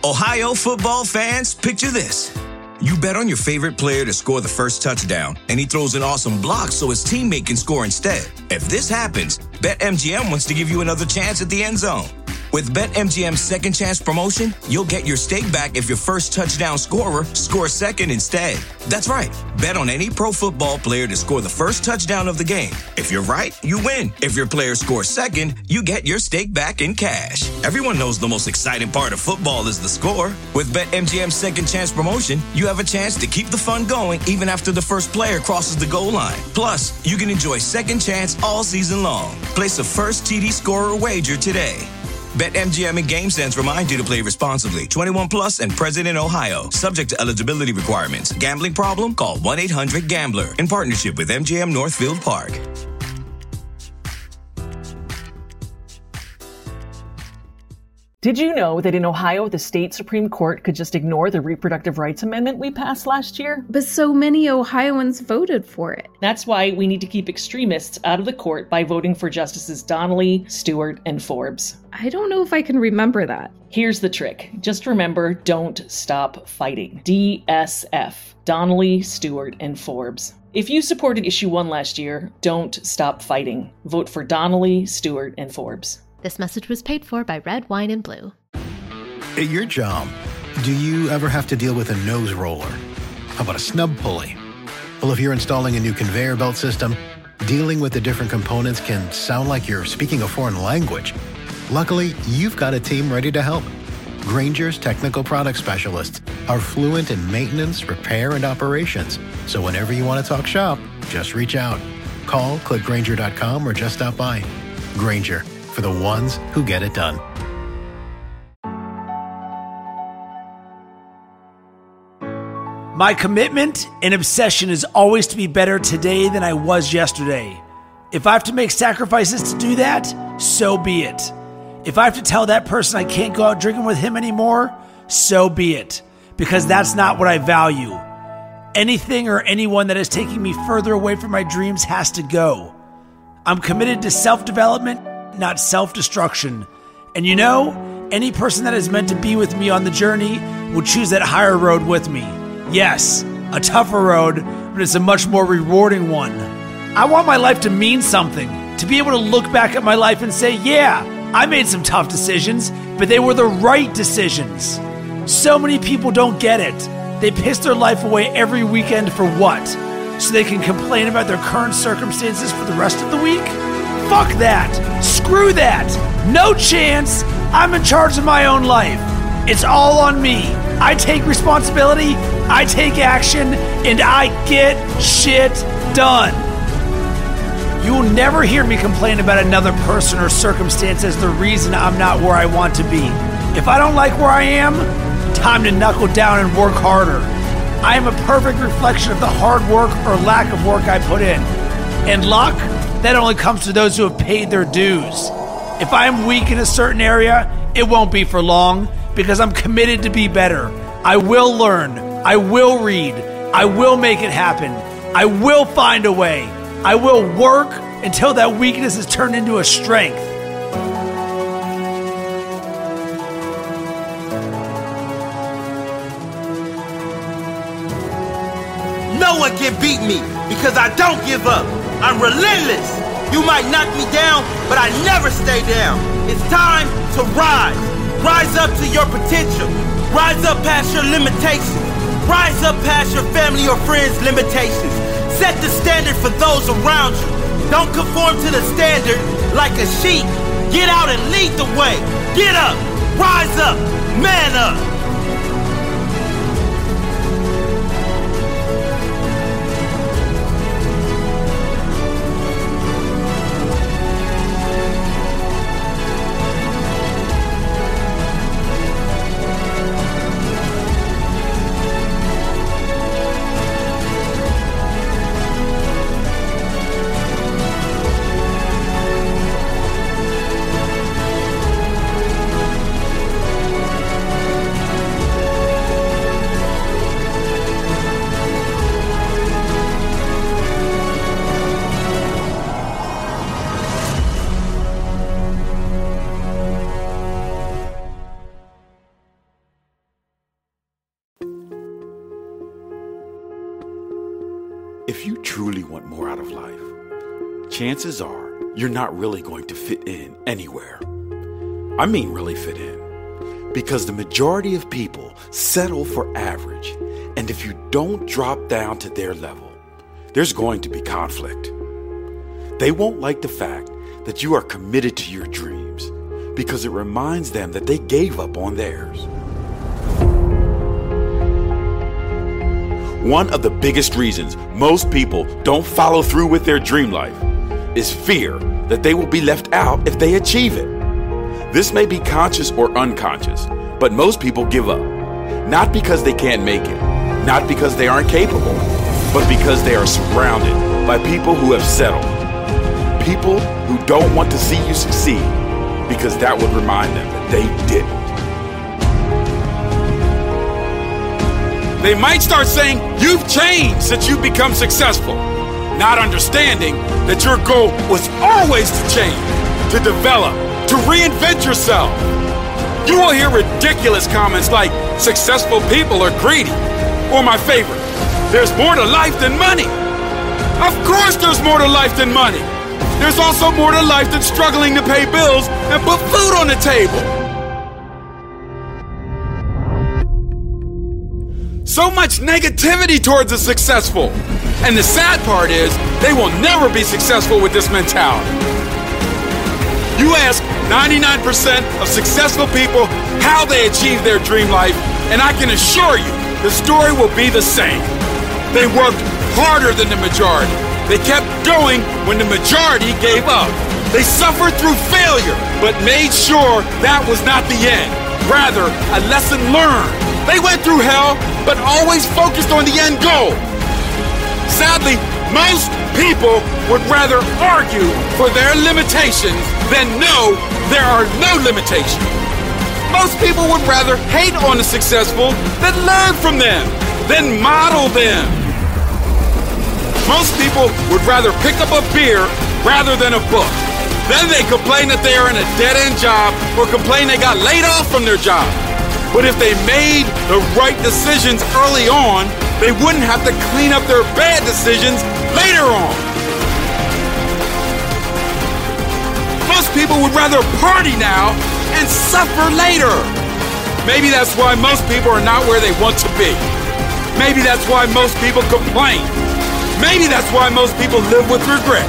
Ohio football fans, picture this. You bet on your favorite player to score the first touchdown, and he throws an awesome block so his teammate can score instead. If this happens, BetMGM wants to give you another chance at the end zone. With BetMGM's second chance promotion, you'll get your stake back if your first touchdown scorer scores second instead. That's right. Bet on any pro football player to score the first touchdown of the game. If you're right, you win. If your player scores second, you get your stake back in cash. Everyone knows the most exciting part of football is the score. With BetMGM's second chance promotion, you have a chance to keep the fun going even after the first player crosses the goal line. Plus, you can enjoy second chance all season long. Place a first TD scorer wager today. BetMGM and GameSense remind you to play responsibly. 21 plus and present in Ohio. Subject to eligibility requirements. Gambling problem? Call 1-800-GAMBLER. In partnership with MGM Northfield Park. Did you know that in Ohio, the state Supreme Court could just ignore the reproductive rights amendment we passed last year? But so many Ohioans voted for it. That's why we need to keep extremists out of the court by voting for Justices Donnelly, Stewart, and Forbes. I don't know if I can remember that. Here's the trick. Just remember, don't stop fighting. DSF. Donnelly, Stewart, and Forbes. If you supported Issue 1 last year, don't stop fighting. Vote for Donnelly, Stewart, and Forbes. This message was paid for by Red Wine and Blue. At your job, do you ever have to deal with a nose roller? How about a snub pulley? Well, if you're installing a new conveyor belt system, dealing with the different components can sound like you're speaking a foreign language. Luckily, you've got a team ready to help. Grainger's technical product specialists are fluent in maintenance, repair, and operations. So whenever you want to talk shop, just reach out. Call, click Grainger.com, or just stop by. Grainger, for the ones who get it done. My commitment and obsession is always to be better today than I was yesterday. If I have to make sacrifices to do that, so be it. If I have to tell that person I can't go out drinking with him anymore, so be it. Because that's not what I value. Anything or anyone that is taking me further away from my dreams has to go. I'm committed to self-development, not self-destruction. And you know, any person that is meant to be with me on the journey will choose that higher road with me. Yes, a tougher road, but it's a much more rewarding one. I want my life to mean something, to be able to look back at my life and say, yeah, I made some tough decisions, but they were the right decisions. So many people don't get it. They piss their life away every weekend for what? So they can complain about their current circumstances for the rest of the week? Fuck that. Screw that. No chance. I'm in charge of my own life. It's all on me. I take responsibility, I take action, and I get shit done. You will never hear me complain about another person or circumstance as the reason I'm not where I want to be. If I don't like where I am, time to knuckle down and work harder. I am a perfect reflection of the hard work or lack of work I put in. And luck, that only comes to those who have paid their dues. If I am weak in a certain area, it won't be for long, because I'm committed to be better. I will learn. I will read. I will make it happen. I will find a way. I will work until that weakness is turned into a strength. No one can beat me because I don't give up. I'm relentless. You might knock me down, but I never stay down. It's time to rise. Rise up to your potential. Rise up past your limitations. Rise up past your family or friends' limitations. Set the standard for those around you. Don't conform to the standard like a sheep. Get out and lead the way. Get up. Rise up. Man up. If you truly want more out of life, chances are you're not really going to fit in anywhere. I mean really fit in. Because the majority of people settle for average. And if you don't drop down to their level, there's going to be conflict. They won't like the fact that you are committed to your dreams because it reminds them that they gave up on theirs. One of the biggest reasons most people don't follow through with their dream life is fear that they will be left out if they achieve it. This may be conscious or unconscious, but most people give up. Not because they can't make it, not because they aren't capable, but because they are surrounded by people who have settled. People who don't want to see you succeed because that would remind them that they didn't. They might start saying, "You've changed since you've become successful," not understanding that your goal was always to change, to develop, to reinvent yourself. You will hear ridiculous comments like, "Successful people are greedy," or my favorite, "There's more to life than money." Of course there's more to life than money. There's also more to life than struggling to pay bills and put food on the table. So much negativity towards the successful. And the sad part is, they will never be successful with this mentality. You ask 99% of successful people how they achieve their dream life, and I can assure you, the story will be the same. They worked harder than the majority. They kept going when the majority gave up. They suffered through failure, but made sure that was not the end. Rather, a lesson learned. They went through hell, but always focused on the end goal. Sadly, most people would rather argue for their limitations than know there are no limitations. Most people would rather hate on the successful than learn from them, than model them. Most people would rather pick up a beer rather than a book. Then they complain that they are in a dead-end job or complain they got laid off from their job. But if they made the right decisions early on, they wouldn't have to clean up their bad decisions later on. Most people would rather party now and suffer later. Maybe that's why most people are not where they want to be. Maybe that's why most people complain. Maybe that's why most people live with regret.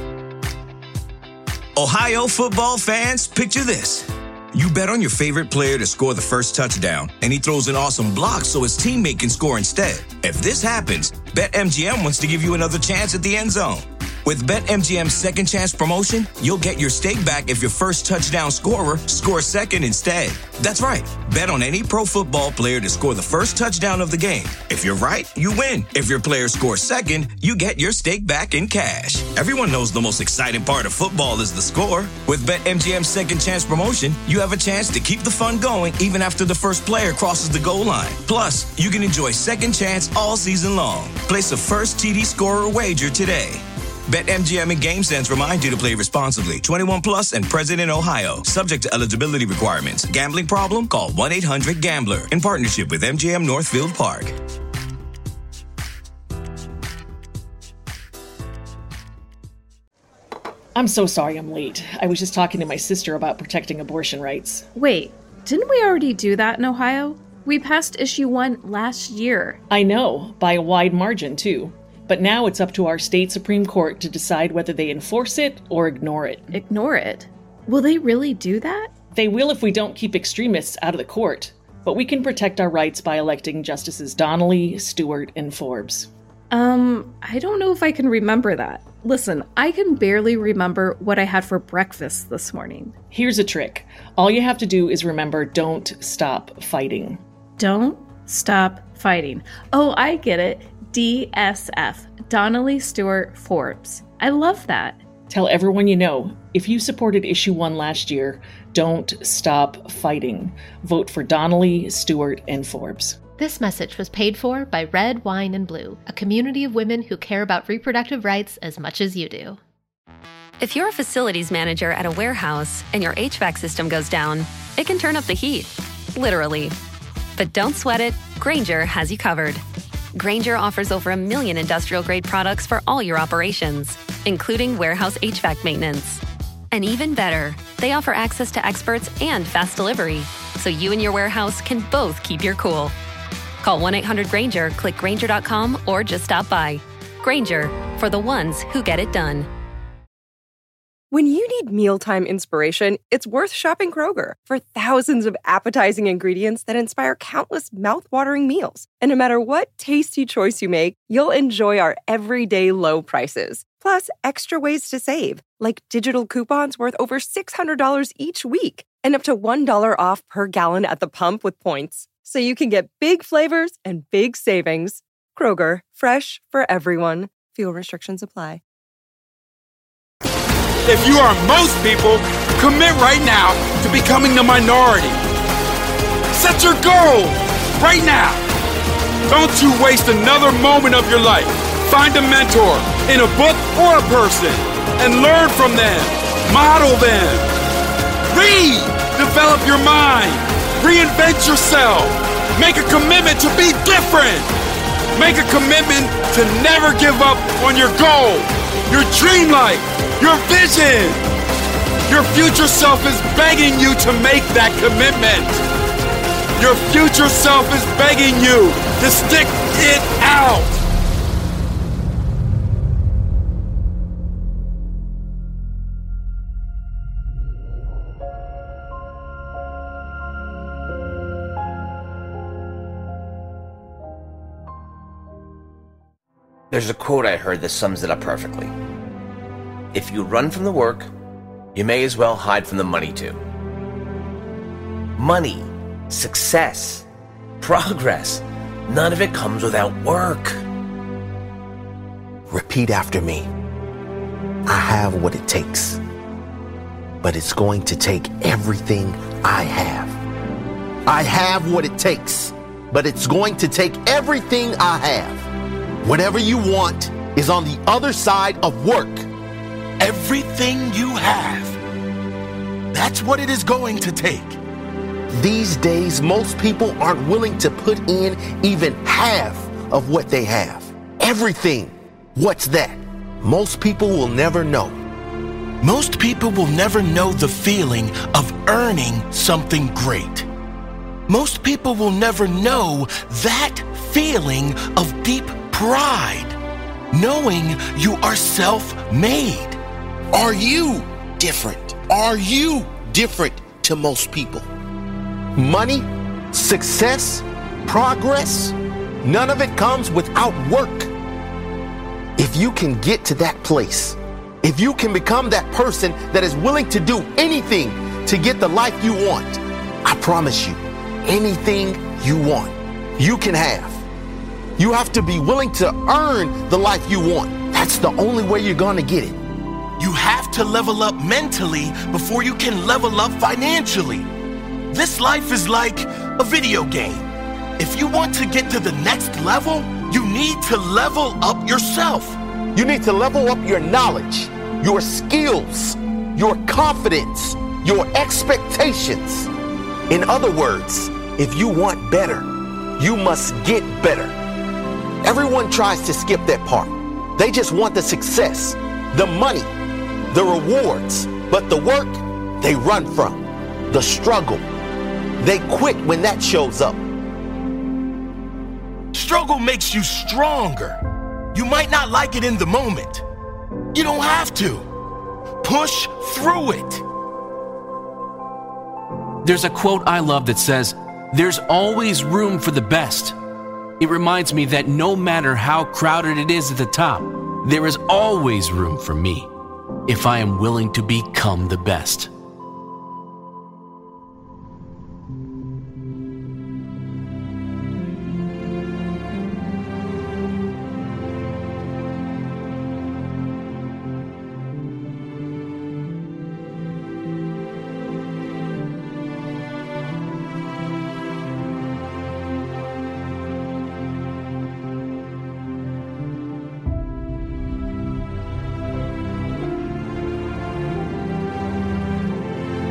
Ohio football fans, picture this. You bet on your favorite player to score the first touchdown, and he throws an awesome block so his teammate can score instead. If this happens, BetMGM wants to give you another chance at the end zone. With BetMGM's second chance promotion, you'll get your stake back if your first touchdown scorer scores second instead. That's right. Bet on any pro football player to score the first touchdown of the game. If you're right, you win. If your player scores second, you get your stake back in cash. Everyone knows the most exciting part of football is the score. With BetMGM's second chance promotion, you have a chance to keep the fun going even after the first player crosses the goal line. Plus, you can enjoy second chance all season long. Place a first TD scorer wager today. BetMGM and GameSense remind you to play responsibly. 21 plus and present in Ohio. Subject to eligibility requirements. Gambling problem? Call 1-800-GAMBLER. In partnership with MGM Northfield Park. I'm so sorry I'm late. I was just talking to my sister about protecting abortion rights. Wait, didn't we already do that in Ohio? We passed issue 1 last year. I know, by a wide margin, too. But now it's up to our state Supreme Court to decide whether they enforce it or ignore it. Ignore it? Will they really do that? They will if we don't keep extremists out of the court. But we can protect our rights by electing Justices Donnelly, Stewart, and Forbes. I don't know if I can remember that. Listen, I can barely remember what I had for breakfast this morning. Here's a trick. All you have to do is remember, don't stop fighting. Don't stop fighting. Oh, I get it. DSF, Donnelly, Stewart, Forbes. I love that. Tell everyone you know, if you supported issue 1 last year, don't stop fighting. Vote for Donnelly, Stewart, and Forbes. This message was paid for by Red, Wine, and Blue, a community of women who care about reproductive rights as much as you do. If you're a facilities manager at a warehouse and your HVAC system goes down, it can turn up the heat, literally. But don't sweat it, Grainger has you covered. Grainger offers over 1 million industrial-grade products for all your operations, including warehouse HVAC maintenance. And even better, they offer access to experts and fast delivery, so you and your warehouse can both keep your cool. Call 1-800-GRAINGER, click Grainger.com, or just stop by. Grainger, for the ones who get it done. When you need mealtime inspiration, it's worth shopping Kroger for thousands of appetizing ingredients that inspire countless mouth-watering meals. And no matter what tasty choice you make, you'll enjoy our everyday low prices. Plus, extra ways to save, like digital coupons worth over $600 each week and up to $1 off per gallon at the pump with points. So you can get big flavors and big savings. Kroger, fresh for everyone. Fuel restrictions apply. If you are most people, commit right now to becoming the minority. Set your goal right now. Don't you waste another moment of your life. Find a mentor in a book or a person and learn from them. Model them. Read. Develop your mind. Reinvent yourself. Make a commitment to be different. Make a commitment to never give up on your goal, your dream life, your vision. Your future self is begging you to make that commitment. Your future self is begging you to stick it out. There's a quote I heard that sums it up perfectly. If you run from the work, you may as well hide from the money too. Money, success, progress, none of it comes without work. Repeat after me. I have what it takes, but it's going to take everything I have. I have what it takes, but it's going to take everything I have. Whatever you want is on the other side of work. Everything you have. That's what it is going to take. These days, most people aren't willing to put in even half of what they have. Everything. What's that? Most people will never know. Most people will never know the feeling of earning something great. Most people will never know that feeling of deep pride, knowing you are self-made. Are you different? Are you different to most people? Money, success, progress, none of it comes without work. If you can get to that place, if you can become that person that is willing to do anything to get the life you want, I promise you, anything you want, you can have. You have to be willing to earn the life you want. That's the only way you're going to get it. You have to level up mentally before you can level up financially. This life is like a video game. If you want to get to the next level, you need to level up yourself. You need to level up your knowledge, your skills, your confidence, your expectations. In other words, if you want better, you must get better. Everyone tries to skip that part. They just want the success, the money, the rewards, but the work they run from, the struggle. They quit when that shows up. Struggle makes you stronger. You might not like it in the moment. You don't have to. Push through it. There's a quote I love that says, "There's always room for the best." It reminds me that no matter how crowded it is at the top, there is always room for me if I am willing to become the best.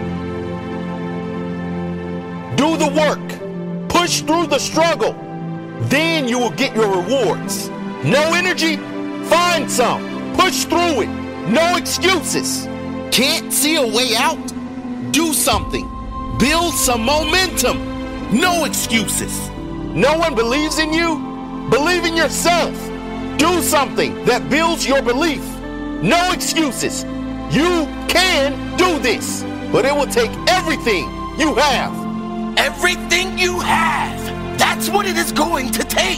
Do the work. Push through the struggle. Then you will get your rewards. No energy? Find some. Push through it. No excuses. Can't see a way out? Do something. Build some momentum. No excuses. No one believes in you? Believe in yourself. Do something that builds your belief. No excuses. You can do this, but it will take everything you have. Everything you have. That's what it is going to take.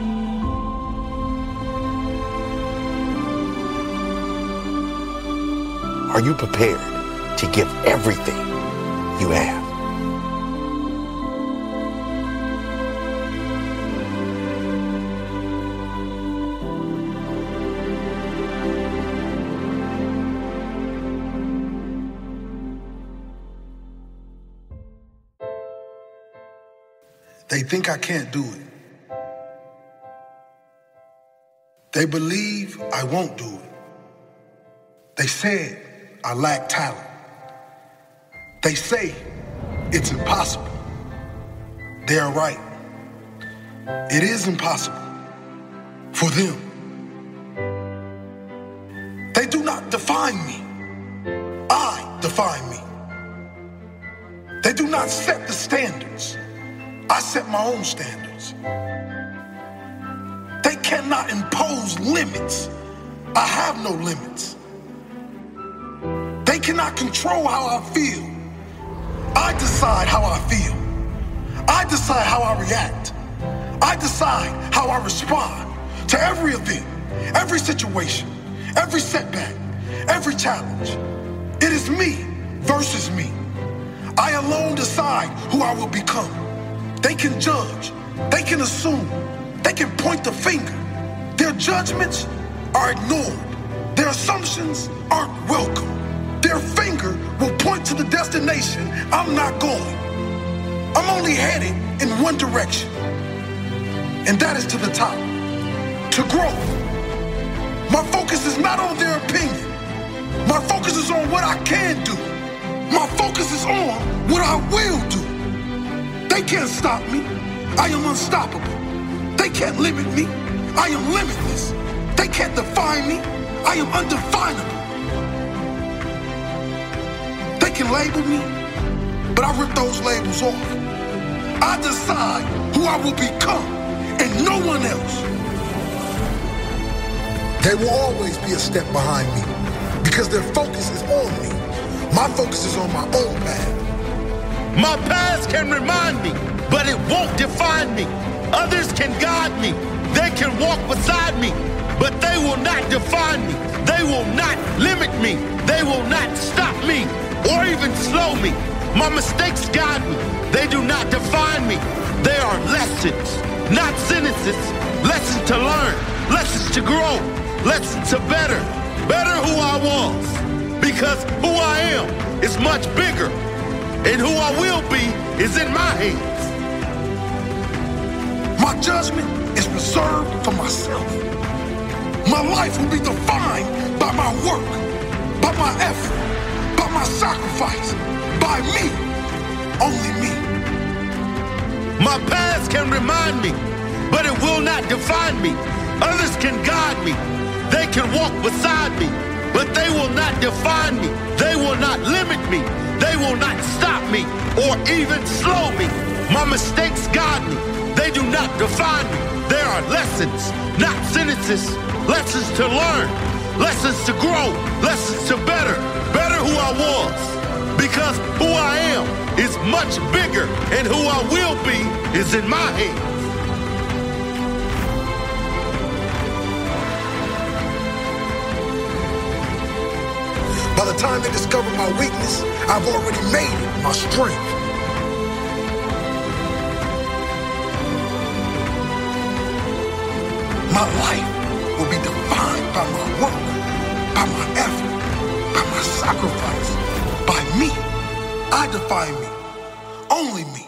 Are you prepared to give everything you have? They think I can't do it. They believe I won't do it. They said I lack talent. They say it's impossible. They are right. It is impossible for them. They do not define me. I define me. They do not set the standards. I set my own standards. They cannot impose limits. I have no limits. They cannot control how I feel. I decide how I feel. I decide how I react. I decide how I respond to every event, every situation, every setback, every challenge. It is me versus me. I alone decide who I will become. They can judge, they can assume, they can point the finger. Their judgments are ignored. Their assumptions aren't welcome. Their finger will point to the destination I'm not going. I'm only headed in one direction, and that is to the top, to growth. My focus is not on their opinion. My focus is on what I can do. My focus is on what I will do. They can't stop me. I am unstoppable. They can't limit me. I am limitless. They can't define me. I am undefinable. They can label me, but I rip those labels off. I decide who I will become and no one else. They will always be a step behind me because their focus is on me. My focus is on my own path. My past can remind me, but it won't define me. Others can guide me. They can walk beside me, but they will not define me. They will not limit me. They will not stop me or even slow me. My mistakes guide me. They do not define me. They are lessons, not sentences. Lessons to learn, lessons to grow, lessons to better who I was. Because who I am is much bigger. And who I will be is in my hands. My judgment is reserved for myself. My life will be defined by my work, by my effort, by my sacrifice, by me, only me. My past can remind me, but it will not define me. Others can guide me. They can walk beside me, but they will not define me. They will not limit me. They will not stop me or even slow me. My mistakes guide me. They do not define me. They are lessons, not sentences. Lessons to learn, lessons to grow, lessons to better who I was. Because who I am is much bigger, and who I will be is in my hands. By the time they discover my weakness, I've already made it my strength. My life will be defined by my work, by my effort, by my sacrifice, by me. I define me, only me.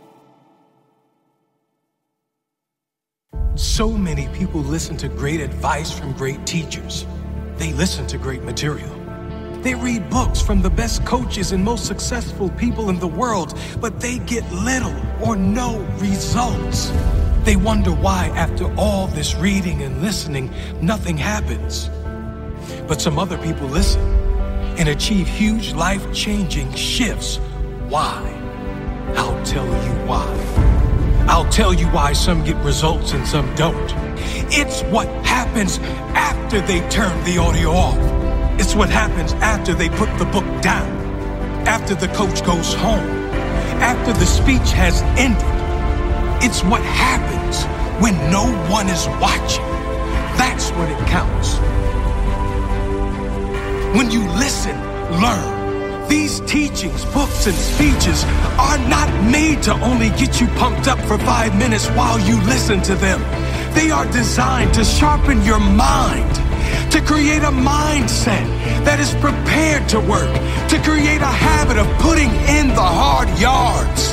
So many people listen to great advice from great teachers. They listen to great material. They read books from the best coaches and most successful people in the world, but they get little or no results. They wonder why, after all this reading and listening, nothing happens. But some other people listen and achieve huge life-changing shifts. Why? I'll tell you why. I'll tell you why some get results and some don't. It's what happens after they turn the audio off. It's what happens after they put the book down, after the coach goes home, after the speech has ended. It's what happens when no one is watching. That's when it counts. When you listen, learn. These teachings, books, and speeches are not made to only get you pumped up for 5 minutes while you listen to them. They are designed to sharpen your mind, to create a mindset that is prepared to work, to create a habit of putting in the hard yards.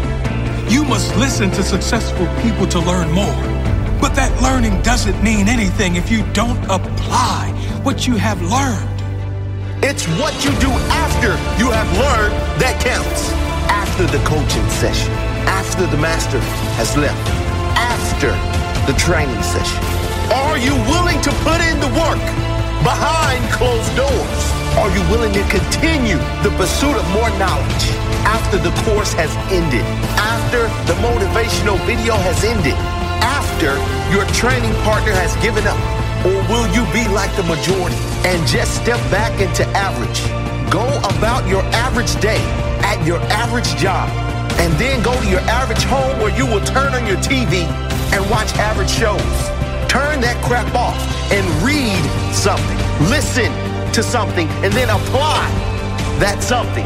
You must listen to successful people to learn more. But that learning doesn't mean anything if you don't apply what you have learned. It's what you do after you have learned that counts. After the coaching session, after the master has left, after the training session. Are you willing to put in the work behind closed doors? Are you willing to continue the pursuit of more knowledge after the course has ended, after the motivational video has ended, after your training partner has given up? Or will you be like the majority and just step back into average? Go about your average day at your average job and then go to your average home where you will turn on your TV and watch average shows. Turn that crap off and read something. Listen to something and then apply that something.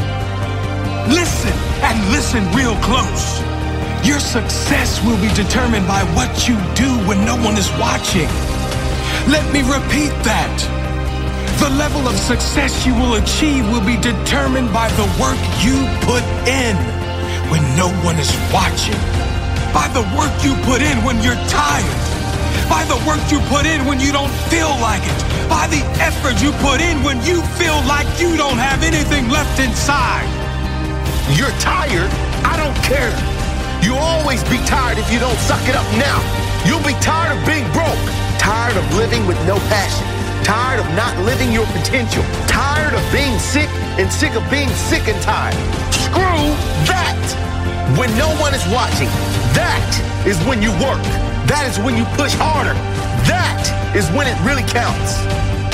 Listen and listen real close. Your success will be determined by what you do when no one is watching. Let me repeat that. The level of success you will achieve will be determined by the work you put in when no one is watching. By the work you put in when you're tired. By the work you put in when you don't feel like it. By the effort you put in when you feel like you don't have anything left inside. You're tired? I don't care. You'll always be tired if you don't suck it up now. You'll be tired of being broke. Tired of living with no passion. Tired of not living your potential. Tired of being sick and sick of being sick and tired. Screw that! When no one is watching, that is when you work. That is when you push harder. That is when it really counts.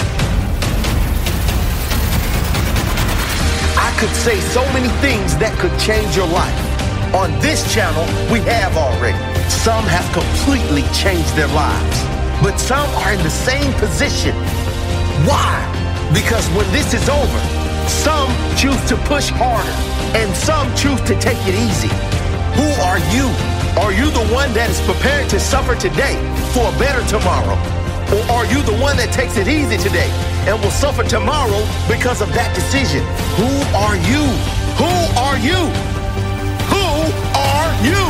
I could say so many things that could change your life. On this channel, we have already. Some have completely changed their lives. But some are in the same position. Why? Because when this is over, some choose to push harder and some choose to take it easy. Who are you? Are you the one that is prepared to suffer today for a better tomorrow? Or are you the one that takes it easy today and will suffer tomorrow because of that decision? Who are you? Who are you? Who are you?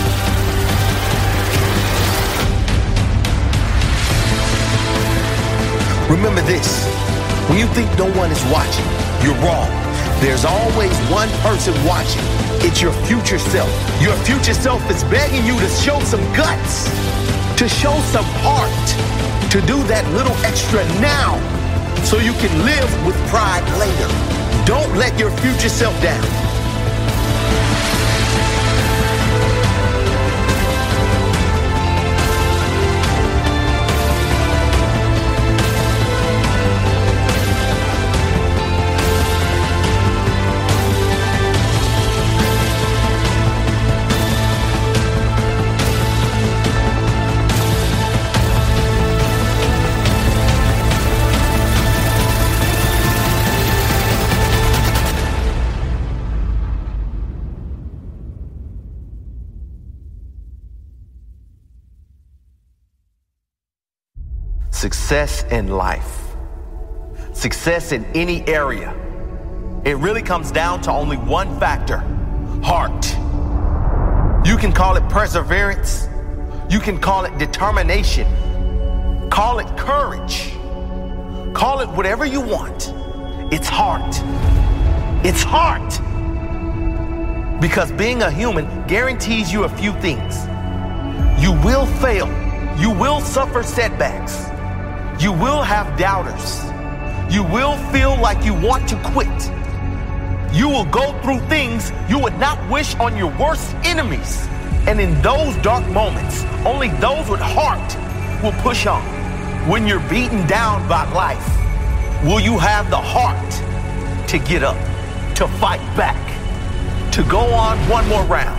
Remember this, when you think no one is watching, you're wrong. There's always one person watching. It's your future self. Your future self is begging you to show some guts, to show some heart, to do that little extra now so you can live with pride later. Don't let your future self down. Success in life, success in any area, it really comes down to only one factor: heart. You can call it perseverance, you can call it determination, call it courage, call it whatever you want. It's heart. It's heart. Because being a human guarantees you a few things. You will fail. You will suffer setbacks. You will have doubters. You will feel like you want to quit. You will go through things you would not wish on your worst enemies. And in those dark moments, only those with heart will push on. When you're beaten down by life, will you have the heart to get up, to fight back, to go on one more round?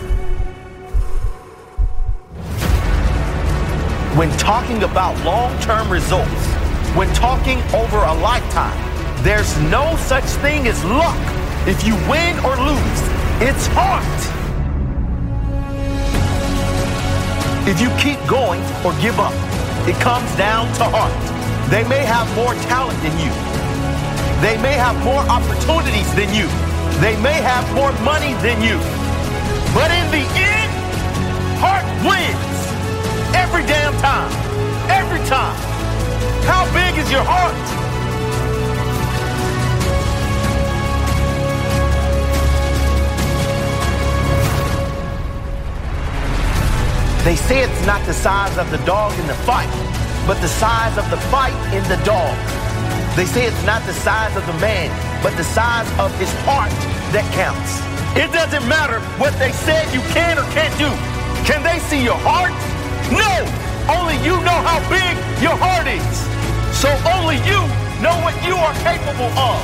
When talking about long-term results, when talking over a lifetime, there's no such thing as luck. If you win or lose, it's heart. If you keep going or give up, it comes down to heart. They may have more talent than you. They may have more opportunities than you. They may have more money than you. But in the end, heart wins. Every damn time. Every time. How big is your heart? They say it's not the size of the dog in the fight, but the size of the fight in the dog. They say it's not the size of the man, but the size of his heart that counts. It doesn't matter what they said you can or can't do. Can they see your heart? No! Only you know how big your heart is. So only you know what you are capable of.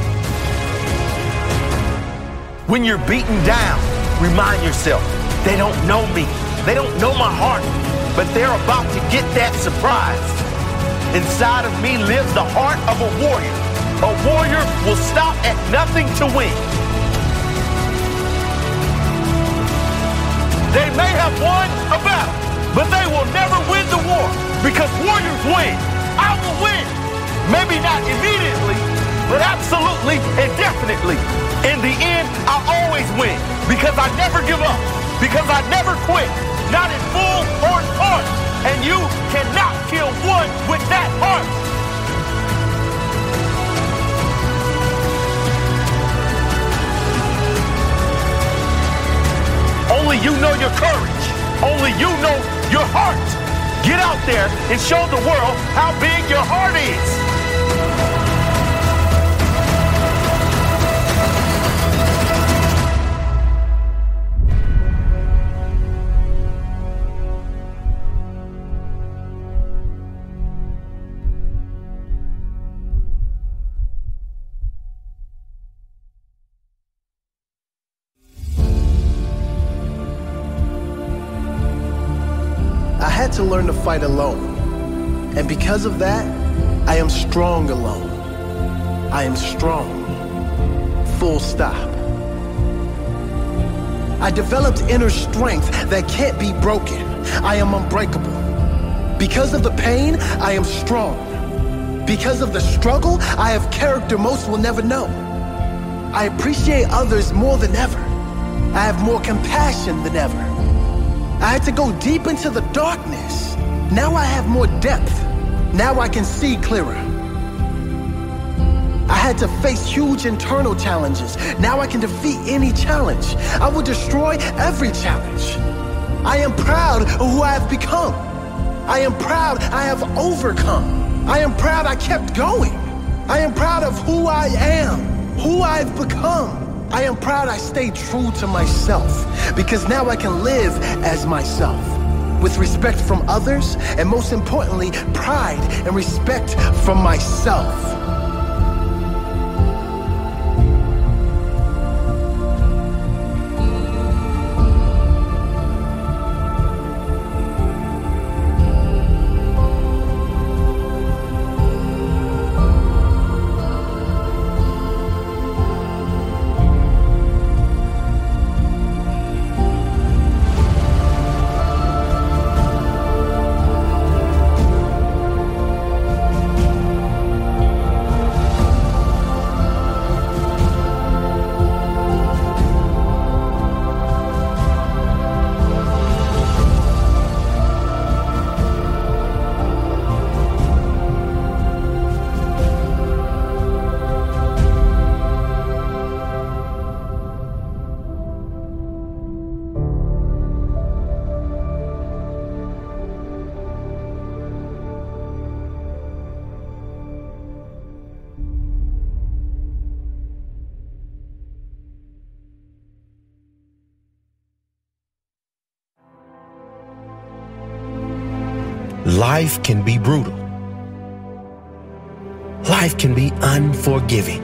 When you're beaten down, remind yourself, they don't know me. They don't know my heart, but they're about to get that surprise. Inside of me lives the heart of a warrior. A warrior will stop at nothing to win. They may have won a battle, but they will never win the war because warriors win. I will win. Maybe not immediately, but absolutely and definitely. In the end, I'll always win because I never give up, because I never quit. Not in full or in part. And you cannot kill one with that heart. Only you know your courage. Only you know your heart. Get out there and show the world how big your heart is. To learn to fight alone. And because of that, I am strong alone. I am strong. Full stop. I developed inner strength that can't be broken. I am unbreakable. Because of the pain, I am strong. Because of the struggle, I have character most will never know. I appreciate others more than ever. I have more compassion than ever. I had to go deep into the darkness. Now I have more depth. Now I can see clearer. I had to face huge internal challenges. Now I can defeat any challenge. I will destroy every challenge. I am proud of who I have become. I am proud I have overcome. I am proud I kept going. I am proud of who I am, who I've become. I am proud I stayed true to myself because now I can live as myself with respect from others and most importantly, pride and respect from myself. life can be brutal. Life can be unforgiving.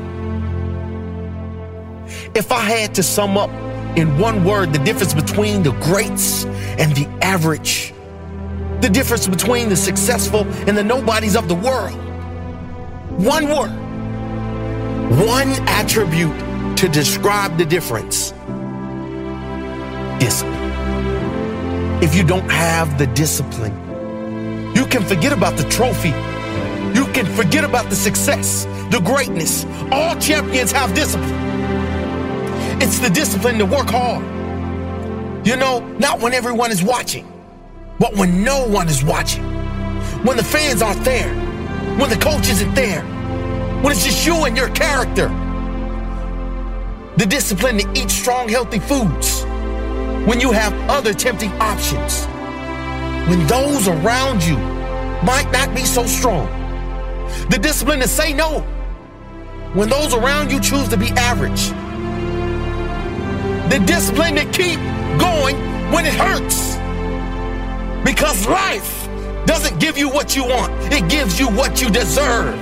If I had to sum up in one word the difference between the greats and the average, the difference between the successful and the nobodies of the world, one word, one attribute to describe the difference: discipline. If you don't have the discipline, you can forget about the trophy. You can forget about the success, the greatness. All champions have discipline. It's the discipline to work hard. You know, not when everyone is watching, but when no one is watching. When the fans aren't there. When the coach isn't there. When it's just you and your character. The discipline to eat strong, healthy foods. When you have other tempting options. When those around you might not be so strong. The discipline to say no when those around you choose to be average. The discipline to keep going when it hurts. Because life doesn't give you what you want. It gives you what you deserve.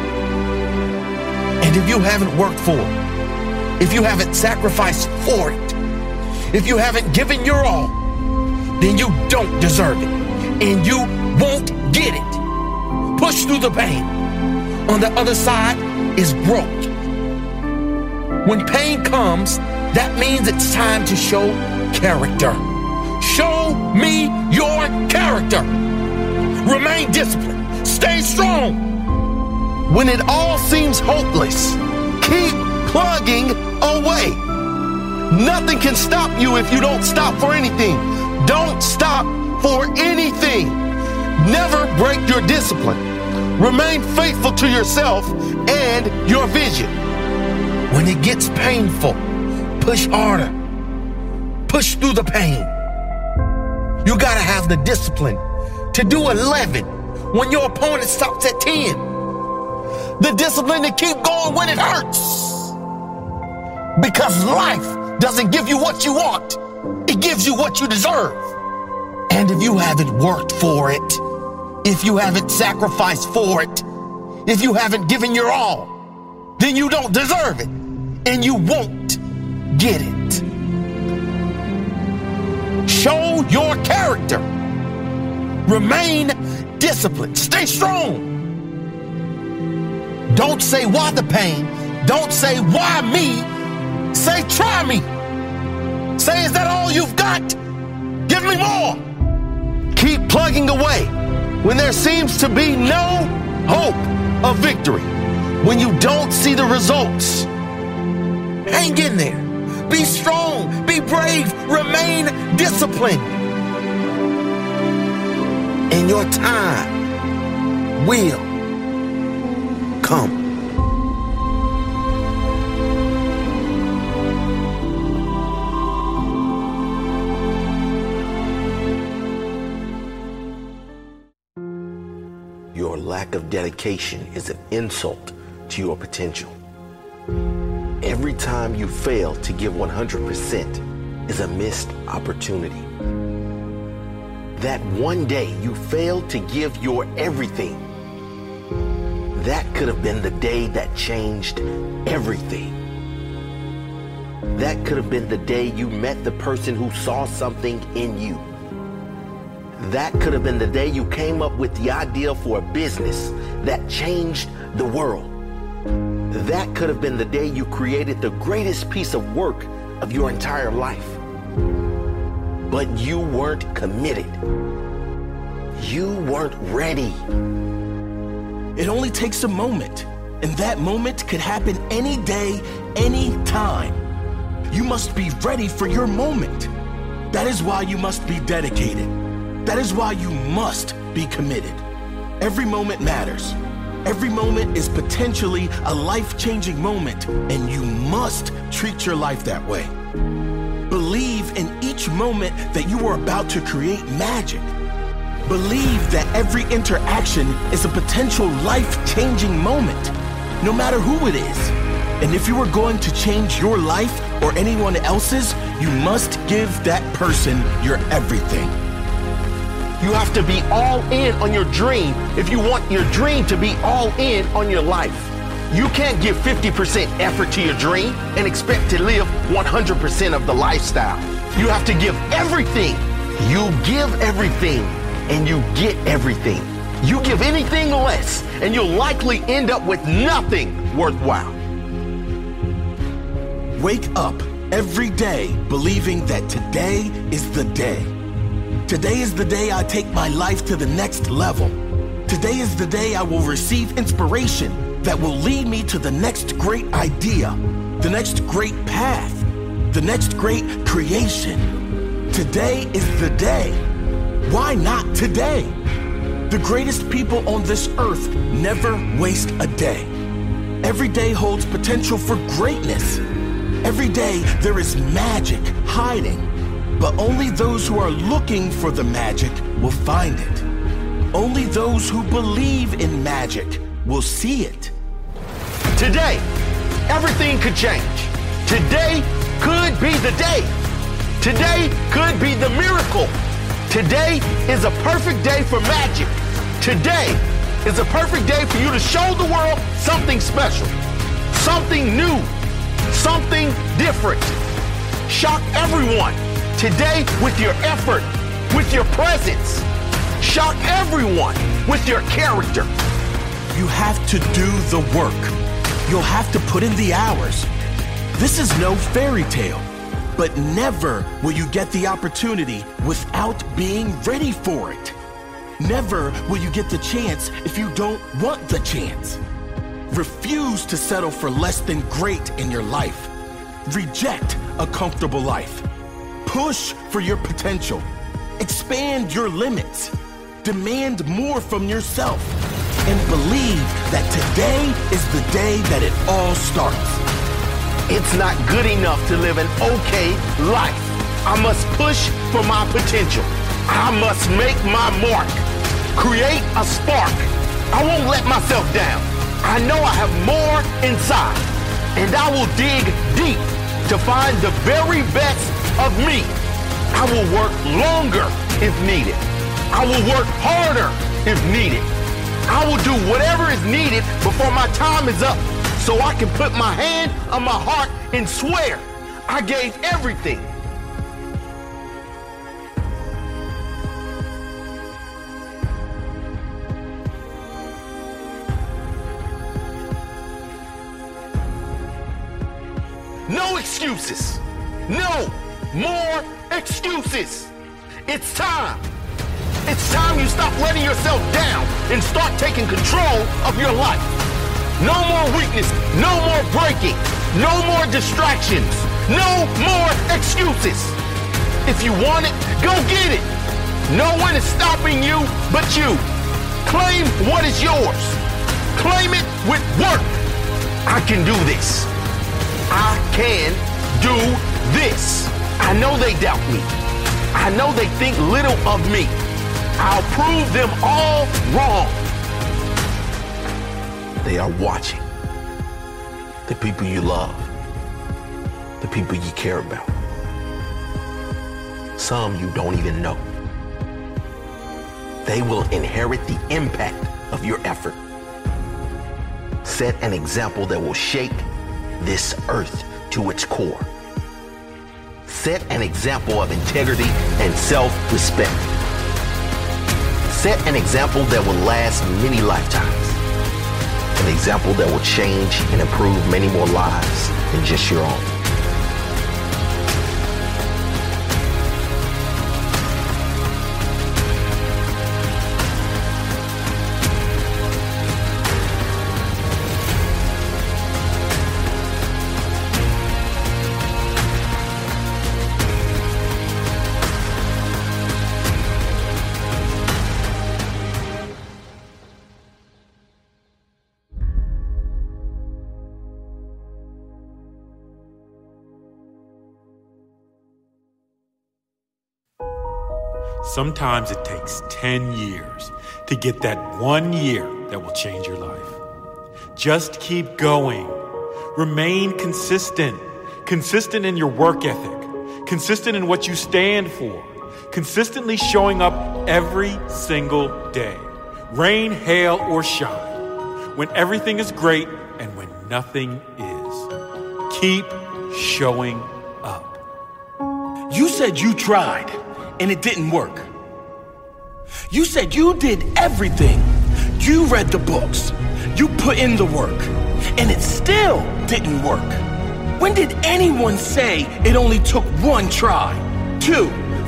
And if you haven't worked for it, if you haven't sacrificed for it, if you haven't given your all, then you don't deserve it. And you won't get it. Push through the pain. On the other side is growth. When pain comes, that means it's time to show character. Show me your character. Remain disciplined. Stay strong. When it all seems hopeless, keep plugging away. Nothing can stop you if you don't stop for anything. Don't stop for anything. Never break your discipline. Remain faithful to yourself and your vision. When it gets painful, push harder. Push through the pain. You gotta have the discipline to do 11 when your opponent stops at 10. The discipline to keep going when it hurts. Because life doesn't give you what you want. It gives you what you deserve. And if you haven't worked for it, if you haven't sacrificed for it, if you haven't given your all, then you don't deserve it, and you won't get it. Show your character. Remain disciplined. Stay strong. Don't say why the pain. Don't say why me. Say try me. Say, is that all you've got? Give me more. Keep plugging away when there seems to be no hope of victory. When you don't see the results, hang in there. Be strong. Be brave. Remain disciplined. And your time will come. Your lack of dedication is an insult to your potential. Every time you fail to give 100% is a missed opportunity. That one day you failed to give your everything, that could have been the day that changed everything. That could have been the day you met the person who saw something in you. That could have been the day you came up with the idea for a business that changed the world. That could have been the day you created the greatest piece of work of your entire life. But you weren't committed. You weren't ready. It only takes a moment, and that moment could happen any day, any time. You must be ready for your moment. That is why you must be dedicated. That is why you must be committed. Every moment matters. Every moment is potentially a life-changing moment, and you must treat your life that way. Believe in each moment that you are about to create magic. Believe that every interaction is a potential life-changing moment, no matter who it is. And if you are going to change your life or anyone else's, you must give that person your everything. You have to be all in on your dream if you want your dream to be all in on your life. You can't give 50% effort to your dream and expect to live 100% of the lifestyle. You have to give everything. You give everything and you get everything. You give anything less and you'll likely end up with nothing worthwhile. Wake up every day believing that today is the day. Today is the day I take my life to the next level. Today is the day I will receive inspiration that will lead me to the next great idea, the next great path, the next great creation. Today is the day. Why not today? The greatest people on this earth never waste a day. Every day holds potential for greatness. Every day there is magic hiding. But only those who are looking for the magic will find it. Only those who believe in magic will see it. Today, everything could change. Today could be the day. Today could be the miracle. Today is a perfect day for magic. Today is a perfect day for you to show the world something special, something new, something different. Shock everyone. Today, with your effort, with your presence, shock everyone with your character. You have to do the work. You'll have to put in the hours. This is no fairy tale, but never will you get the opportunity without being ready for it. Never will you get the chance if you don't want the chance. Refuse to settle for less than great in your life. Reject a comfortable life. Push for your potential. Expand your limits. Demand more from yourself. And believe that today is the day that it all starts. It's not good enough to live an okay life. I must push for my potential. I must make my mark. Create a spark. I won't let myself down. I know I have more inside. And I will dig deep to find the very best of me. I will work longer if needed. I will work harder if needed. I will do whatever is needed before my time is up so I can put my hand on my heart and swear I gave everything. No excuses. No more excuses. It's time. It's time you stop letting yourself down and start taking control of your life. No more weakness. No more breaking. No more distractions. No more excuses. If you want it, go get it. No one is stopping you but you. Claim what is yours. Claim it with work. I can do this. I can do this. I know they doubt me. I know they think little of me. I'll prove them all wrong. They are watching. The people you love. The people you care about. Some you don't even know. They will inherit the impact of your effort. Set an example that will shake this earth to its core. Set an example of integrity and self-respect. Set an example that will last many lifetimes. An example that will change and improve many more lives than just your own. Sometimes it takes 10 years to get that 1 year that will change your life. Just keep going. Remain consistent. Consistent in your work ethic. Consistent in what you stand for. Consistently showing up every single day. Rain, hail, or shine. When everything is great and when nothing is. Keep showing up. You said you tried and it didn't work. You said you did everything. You read the books. You put in the work. And it still didn't work. When did anyone say it only took 1 try, 2,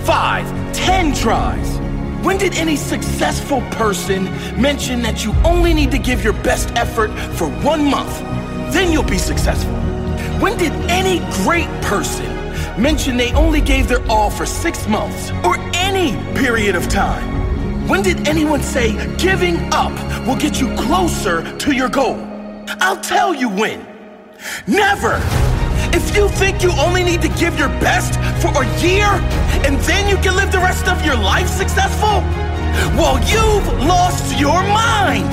5, 10 tries? When did any successful person mention that you only need to give your best effort for 1 month, then you'll be successful? When did any great person mention they only gave their all for 6 months or any period of time? When did anyone say giving up will get you closer to your goal? I'll tell you when. Never! If you think you only need to give your best for a year and then you can live the rest of your life successful, well, you've lost your mind.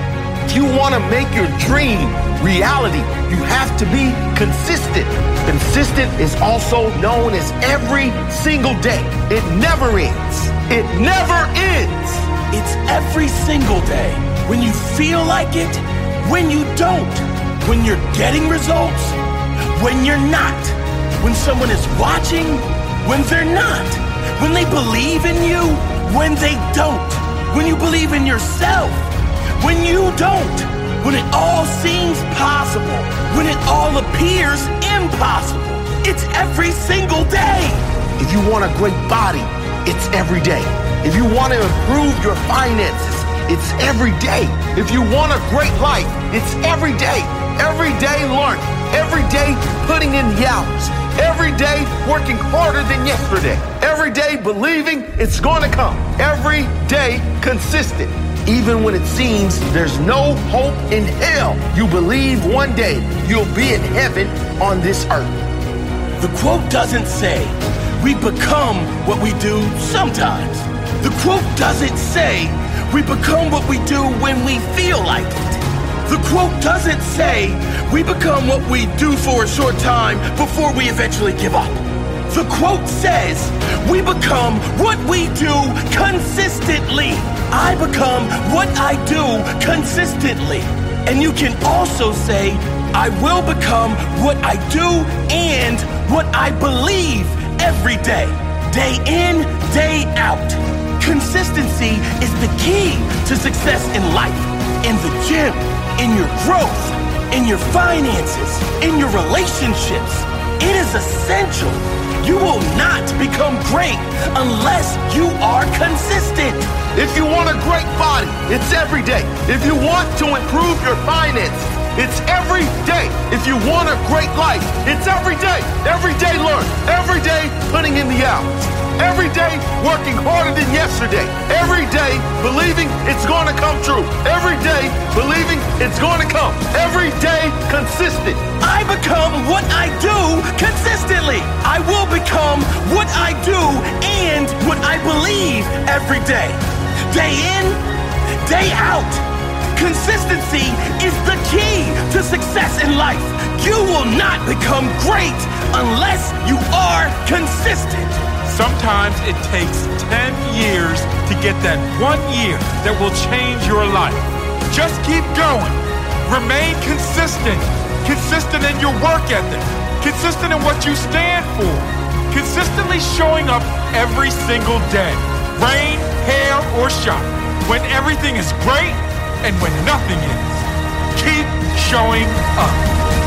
If you want to make your dream reality, you have to be consistent. Consistent is also known as every single day. It never ends. It never ends. It's every single day. When you feel like it, when you don't, when you're getting results, when you're not, when someone is watching, when they're not, when they believe in you, when they don't, when you believe in yourself, when you don't, when it all seems possible, when it all appears impossible. It's every single day. If you want a great body, it's every day. If you want to improve your finances, it's every day. If you want a great life, it's every day. Every day learn. Every day putting in the hours. Every day working harder than yesterday. Every day believing it's going to come. Every day consistent. Even when it seems there's no hope in hell, you believe one day you'll be in heaven on this earth. The quote doesn't say we become what we do sometimes. The quote doesn't say we become what we do when we feel like it. The quote doesn't say we become what we do for a short time before we eventually give up. The quote says we become what we do consistently. I become what I do consistently. And you can also say I will become what I do and what I believe every day. Day in, day out. Consistency is the key to success in life, in the gym, in your growth, in your finances, in your relationships. It is essential. You will not become great unless you are consistent. If you want a great body, it's every day. If you want to improve your finances, it's every day. If you want a great life, it's every day. Every day learn. Every day putting in the hours. Every day working harder than yesterday. Every day believing it's going to come true. Every day believing it's going to come. Every day consistent. I become what I do consistently. I will become what I do and what I believe every day. Day in, day out. Consistency is the key to success in life. You will not become great unless you are consistent. Sometimes it takes 10 years to get that 1 year that will change your life. Just keep going. Remain consistent. Consistent in your work ethic. Consistent in what you stand for. Consistently showing up every single day. Rain, hail, or shine. When everything is great and when nothing is. Keep showing up.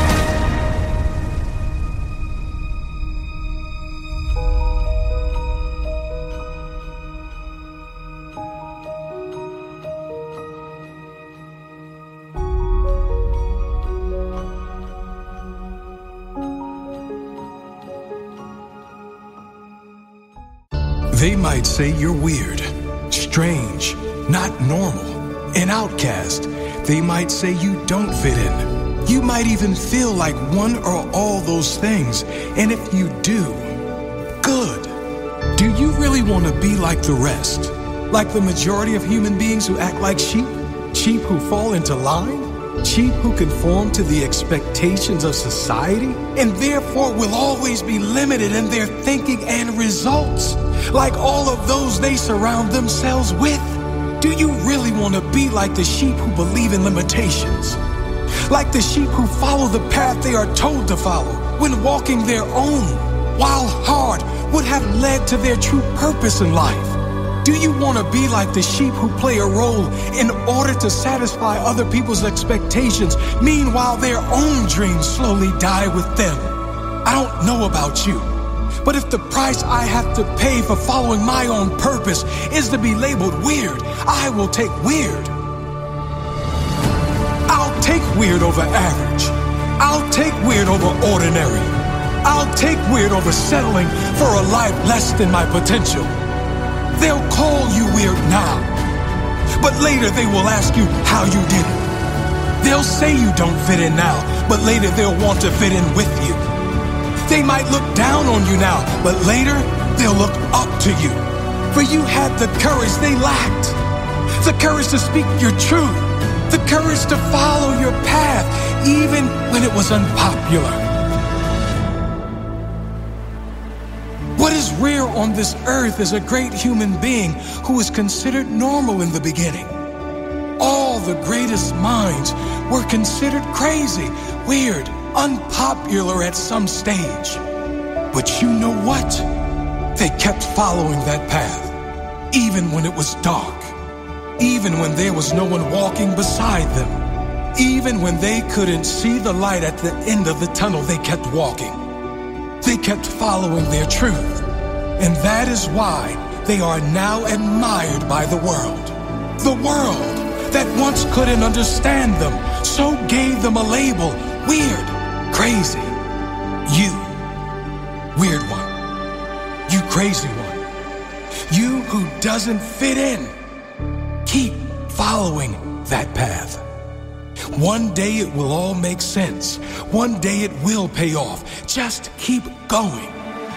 They might say you're weird, strange, not normal, an outcast. They might say you don't fit in. You might even feel like one or all those things. And if you do, good. Do you really want to be like the rest? Like the majority of human beings who act like sheep? Sheep who fall into line? sheep who conform to the expectations of society and therefore will always be limited in their thinking and results, like all of those they surround themselves with? Do you really want to be like the sheep who believe in limitations? Like the sheep who follow the path they are told to follow when walking their own, while hard would have led to their true purpose in life? Do you want to be like the sheep who play a role in order to satisfy other people's expectations, meanwhile their own dreams slowly die with them? I don't know about you, but if the price I have to pay for following my own purpose is to be labeled weird, I will take weird. I'll take weird over average. I'll take weird over ordinary. I'll take weird over settling for a life less than my potential. They'll call you weird now, but later they will ask you how you did it. They'll say you don't fit in now, but later they'll want to fit in with you. They might look down on you now, but later they'll look up to you. For you had the courage they lacked. The courage to speak your truth. The courage to follow your path, even when it was unpopular. What is rare on this earth is a great human being who is considered normal in the beginning. All the greatest minds were considered crazy, weird, unpopular at some stage. But you know what? They kept following that path, even when it was dark, even when there was no one walking beside them, even when they couldn't see the light at the end of the tunnel, they kept walking. They kept following their truth, and that is why they are now admired by the world. The world that once couldn't understand them, so gave them a label, weird, crazy. You, weird one. You crazy one. You who doesn't fit in. Keep following that path. One day it will all make sense. One day it will pay off. Just keep going.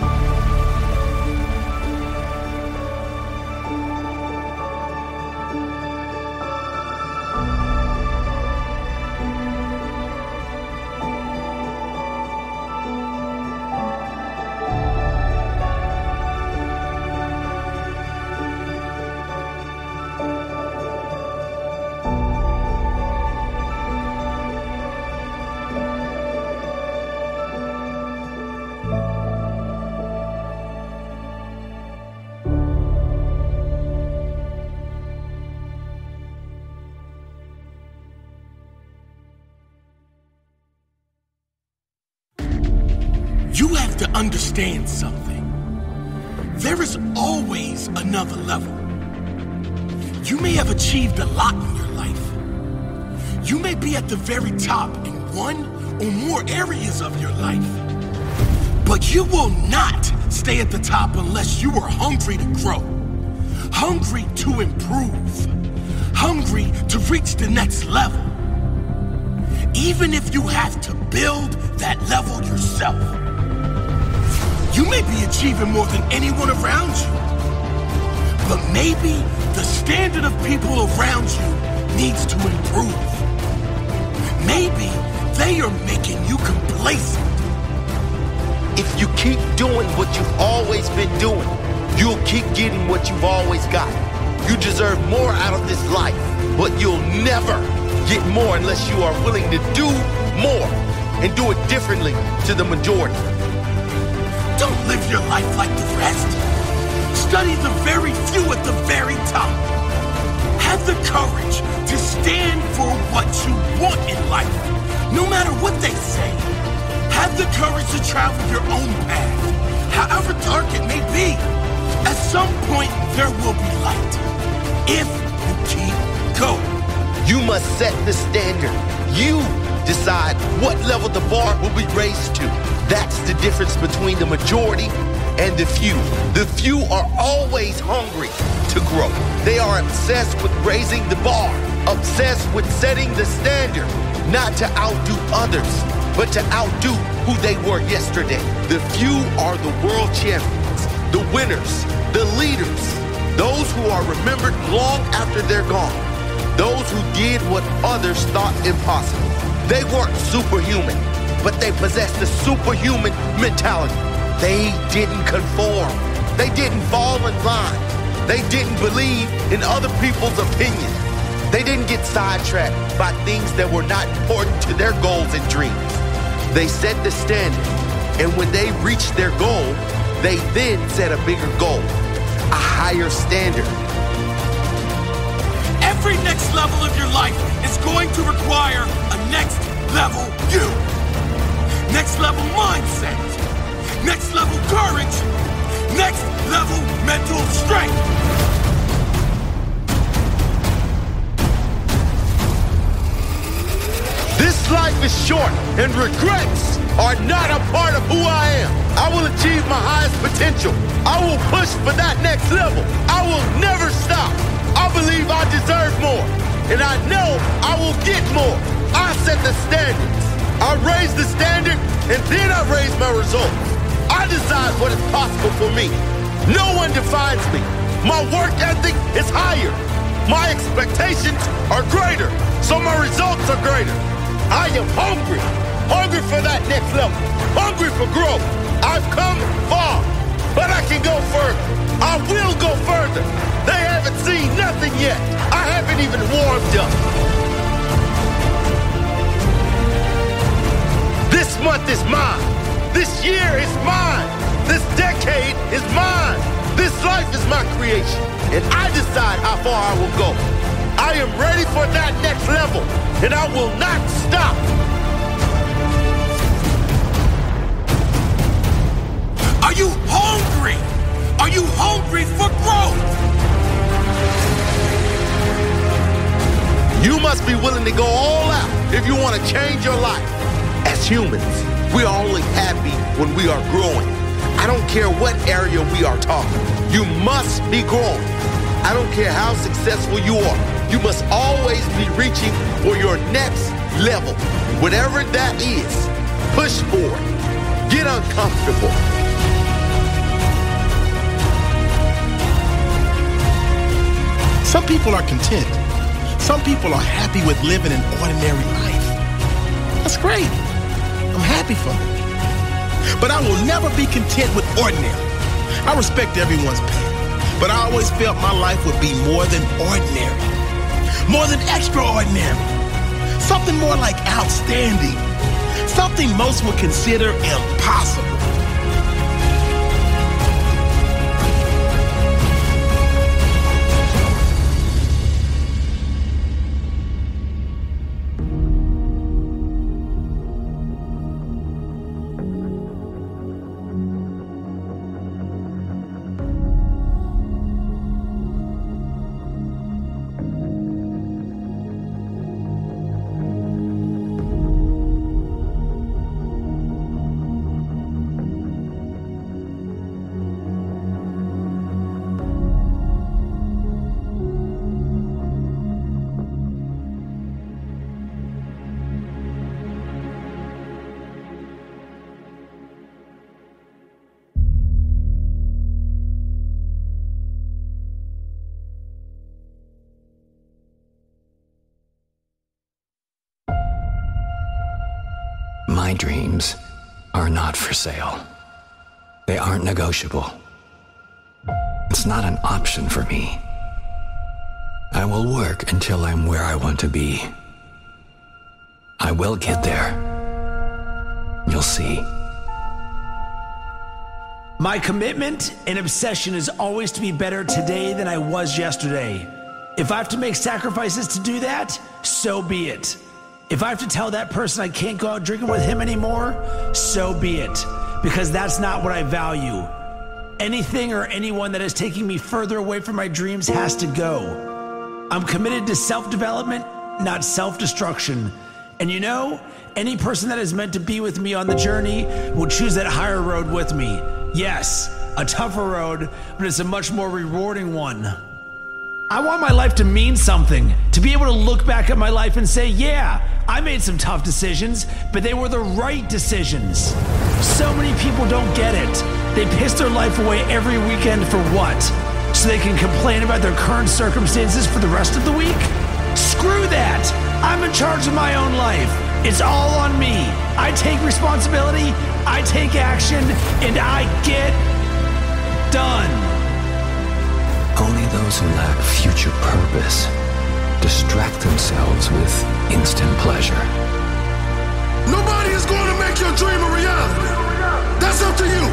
You have to understand something. There is always another level. You may have achieved a lot in your life. You may be at the very top in one or more areas of your life. But you will not stay at the top unless you are hungry to grow, hungry to improve, hungry to reach the next level. Even if you have to build that level yourself. You may be achieving more than anyone around you, but maybe the standard of people around you needs to improve. Maybe they are making you complacent. If you keep doing what you've always been doing, you'll keep getting what you've always got. You deserve more out of this life, but you'll never get more unless you are willing to do more and do it differently to the majority. Don't live your life like the rest. Study the very few at the very top. Have the courage to stand for what you want in life, no matter what they say. Have the courage to travel your own path, however dark it may be. At some point, there will be light, if you keep going. You must set the standard. You decide what level the bar will be raised to. That's the difference between the majority and the few. The few are always hungry to grow. They are obsessed with raising the bar, obsessed with setting the standard, not to outdo others, but to outdo who they were yesterday. The few are the world champions, the winners, the leaders, those who are remembered long after they're gone. Those who did what others thought impossible. They weren't superhuman, but they possessed a superhuman mentality. They didn't conform. They didn't fall in line. They didn't believe in other people's opinions. They didn't get sidetracked by things that were not important to their goals and dreams. They set the standard, and when they reached their goal, they then set a bigger goal, a higher standard. Every next level of your life is going to require a next level you. Next level mindset. Next level courage. Next level mental strength. This life is short, and regrets are not a part of who I am. I will achieve my highest potential. I will push for that next level. I will never stop. I believe I deserve more, and I know I will get more. I set the standards. I raise the standard, and then I raise my results. I decide what is possible for me. No one defines me. My work ethic is higher. My expectations are greater, so my results are greater. I am hungry for that next level, hungry for growth. I've come far, but I can go further. I will go further. They haven't seen nothing yet. I haven't even warmed up. This month is mine. This year is mine. This decade is mine. This life is my creation, and I decide how far I will go. I am ready for that next level, and I will not stop. Are you hungry? Are you hungry for growth? You must be willing to go all out if you want to change your life. As humans, we are only happy when we are growing. I don't care what area we are talking. You must be growing. I don't care how successful you are. You must always be reaching for your next level. Whatever that is, push forward. Get uncomfortable. Some people are content. Some people are happy with living an ordinary life. That's great. I'm happy for them. But I will never be content with ordinary. I respect everyone's path, but I always felt my life would be more than ordinary, more than extraordinary, something more like outstanding, something most would consider impossible. My dreams are not for sale. They aren't negotiable. It's not an option for me. I will work until I'm where I want to be. I will get there. You'll see. My commitment and obsession is always to be better today than I was yesterday. If I have to make sacrifices to do that, so be it. If I have to tell that person I can't go out drinking with him anymore, so be it. Because that's not what I value. Anything or anyone that is taking me further away from my dreams has to go. I'm committed to self-development, not self-destruction. And you know, any person that is meant to be with me on the journey will choose that higher road with me. Yes, a tougher road, but it's a much more rewarding one. I want my life to mean something, to be able to look back at my life and say, yeah, I made some tough decisions, but they were the right decisions. So many people don't get it. They piss their life away every weekend for what? So they can complain about their current circumstances for the rest of the week? screw that. I'm in charge of my own life. It's all on me. I take responsibility, I take action, and I get done. Only those who lack future purpose distract themselves with instant pleasure. Nobody is going to make your dream a reality. That's up to you.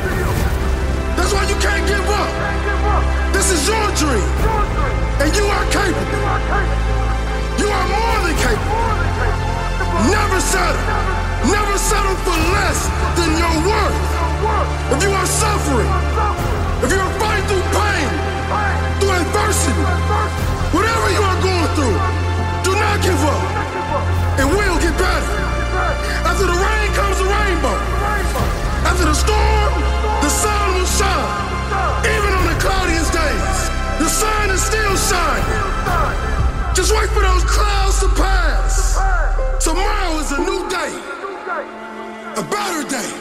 That's why you can't give up. This is your dream. And you are capable. You are more than capable. Never settle. Never settle for less than your worth. If you are suffering, if you are fighting through pain, through adversity, whatever you are going through, do not give up. It will get better. After the rain comes the rainbow. After the storm, the sun will shine. Even on the cloudiest days, the sun is still shining. Just wait for those clouds to pass. Tomorrow is a new day. A better day.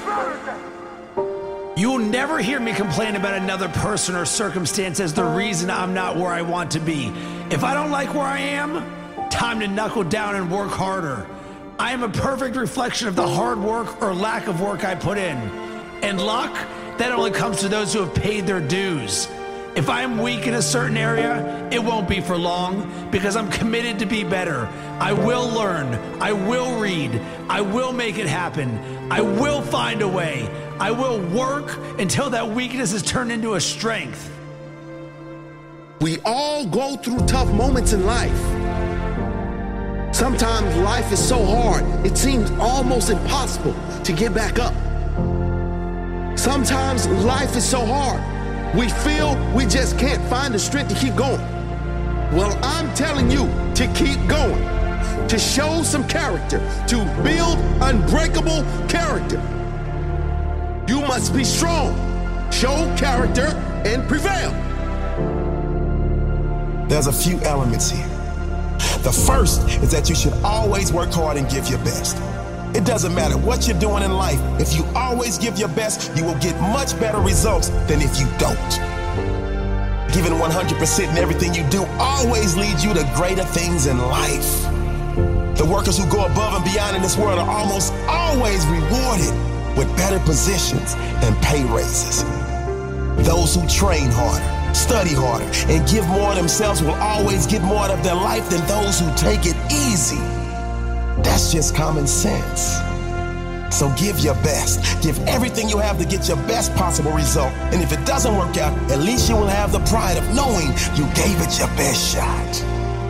You'll never hear me complain about another person or circumstance as the reason I'm not where I want to be. If I don't like where I am, time to knuckle down and work harder. I am a perfect reflection of the hard work or lack of work I put in. And luck, that only comes to those who have paid their dues. If I am weak in a certain area, it won't be for long because I'm committed to be better. I will learn. I will read. I will make it happen. I will find a way. I will work until that weakness is turned into a strength. We all go through tough moments in life. Sometimes life is so hard, it seems almost impossible to get back up. Sometimes life is so hard, we feel we just can't find the strength to keep going. Well, I'm telling you to keep going, to show some character, to build unbreakable character. You must be strong, show character, and prevail. There's a few elements here. The first is that you should always work hard and give your best. It doesn't matter what you're doing in life. If you always give your best, you will get much better results than if you don't. Giving 100% in everything you do always leads you to greater things in life. The workers who go above and beyond in this world are almost always rewarded with better positions and pay raises. Those who train harder, study harder, and give more of themselves will always get more out of their life than those who take it easy. That's just common sense. So give your best. Give everything you have to get your best possible result. And if it doesn't work out, at least you will have the pride of knowing you gave it your best shot.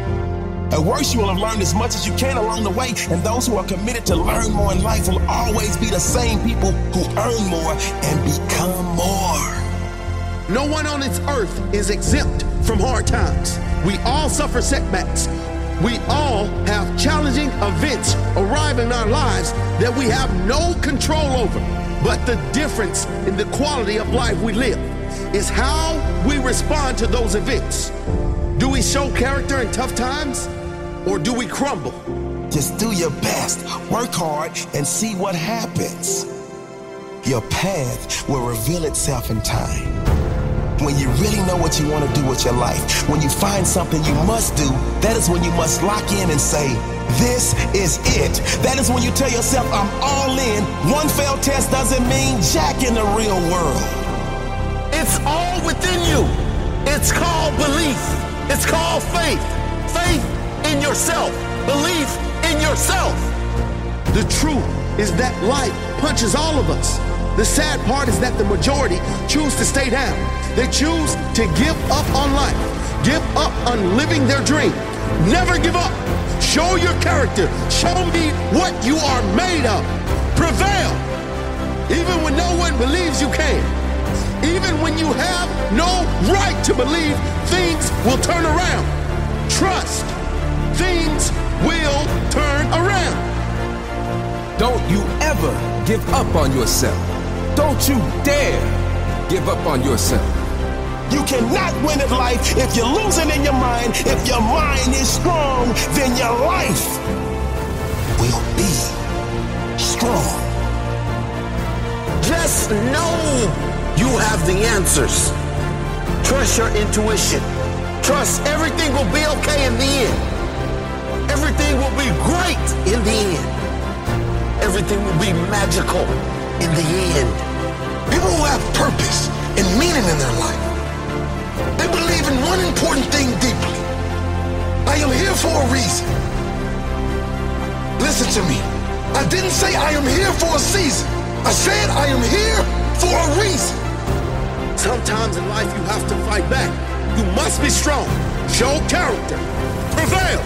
At worst, you will have learned as much as you can along the way, and those who are committed to learn more in life will always be the same people who earn more and become more. No one on this earth is exempt from hard times. We all suffer setbacks. We all have challenging events arrive in our lives that we have no control over. But the difference in the quality of life we live is how we respond to those events. Do we show character in tough times, or do we crumble? Just do your best, work hard, and see what happens. Your path will reveal itself in time. When you really know what you want to do with your life, when you find something you must do, that is when you must lock in and say, this is it. That is when you tell yourself, I'm all in. One failed test doesn't mean jack in the real world. It's all within you. It's called belief. It's called faith. Faith in yourself. Belief in yourself. The truth is that life punches all of us. The sad part is that the majority choose to stay down. They choose to give up on life, give up on living their dream. Never give up. Show your character. Show me what you are made of. Prevail. Even when no one believes you can. Even when you have no right to believe, things will turn around. Trust. Things will turn around. Don't you ever give up on yourself. Don't you dare give up on yourself. You cannot win at life if you're losing in your mind. If your mind is strong, then your life will be strong. Just know you have the answers. Trust your intuition. Trust everything will be okay in the end. Everything will be great in the end. Everything will be magical in the end. People who have purpose and meaning in their life, they believe in one important thing deeply. I am here for a reason. Listen to me. I didn't say I am here for a season. I said I am here for a reason. Sometimes in life you have to fight back. You must be strong. Show character. Prevail.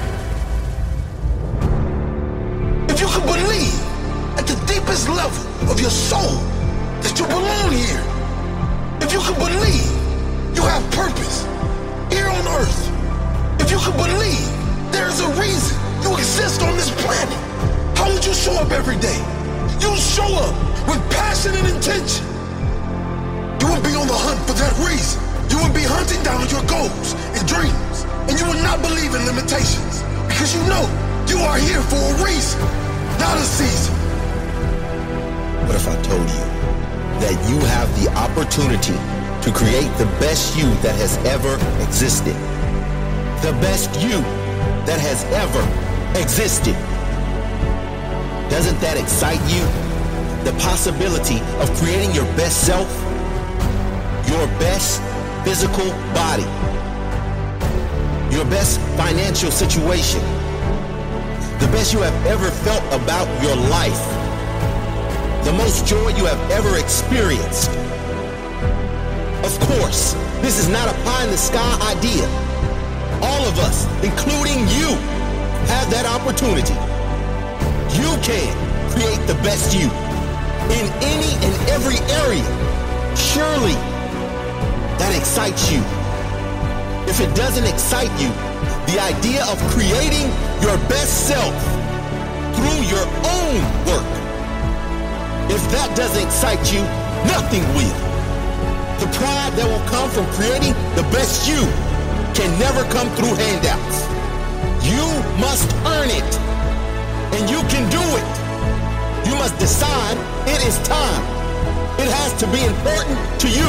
If you can believe at the deepest level of your soul that you belong here, if you can believe you have purpose here on earth, if you can believe there is a reason you exist on this planet, how would you show up every day? You show up with passion and intention. You would be on the hunt for that reason. You would be hunting down your goals and dreams, and you would not believe in limitations because you know you are here for a reason, not a season. What if I told you that you have the opportunity to create the best you that has ever existed? The best you that has ever existed. Doesn't that excite you? The possibility of creating your best self, your best physical body, your best financial situation, the best you have ever felt about your life, the most joy you have ever experienced. Of course, this is not a pie-in-the-sky idea. All of us, including you, have that opportunity. You can create the best you in any and every area. Surely that excites you. If it doesn't excite you, the idea of creating your best self through your own work, if that doesn't excite you, nothing will. The pride that will come from creating the best you can never come through handouts. You must earn it, and you can do it. You must decide it is time. It has to be important to you.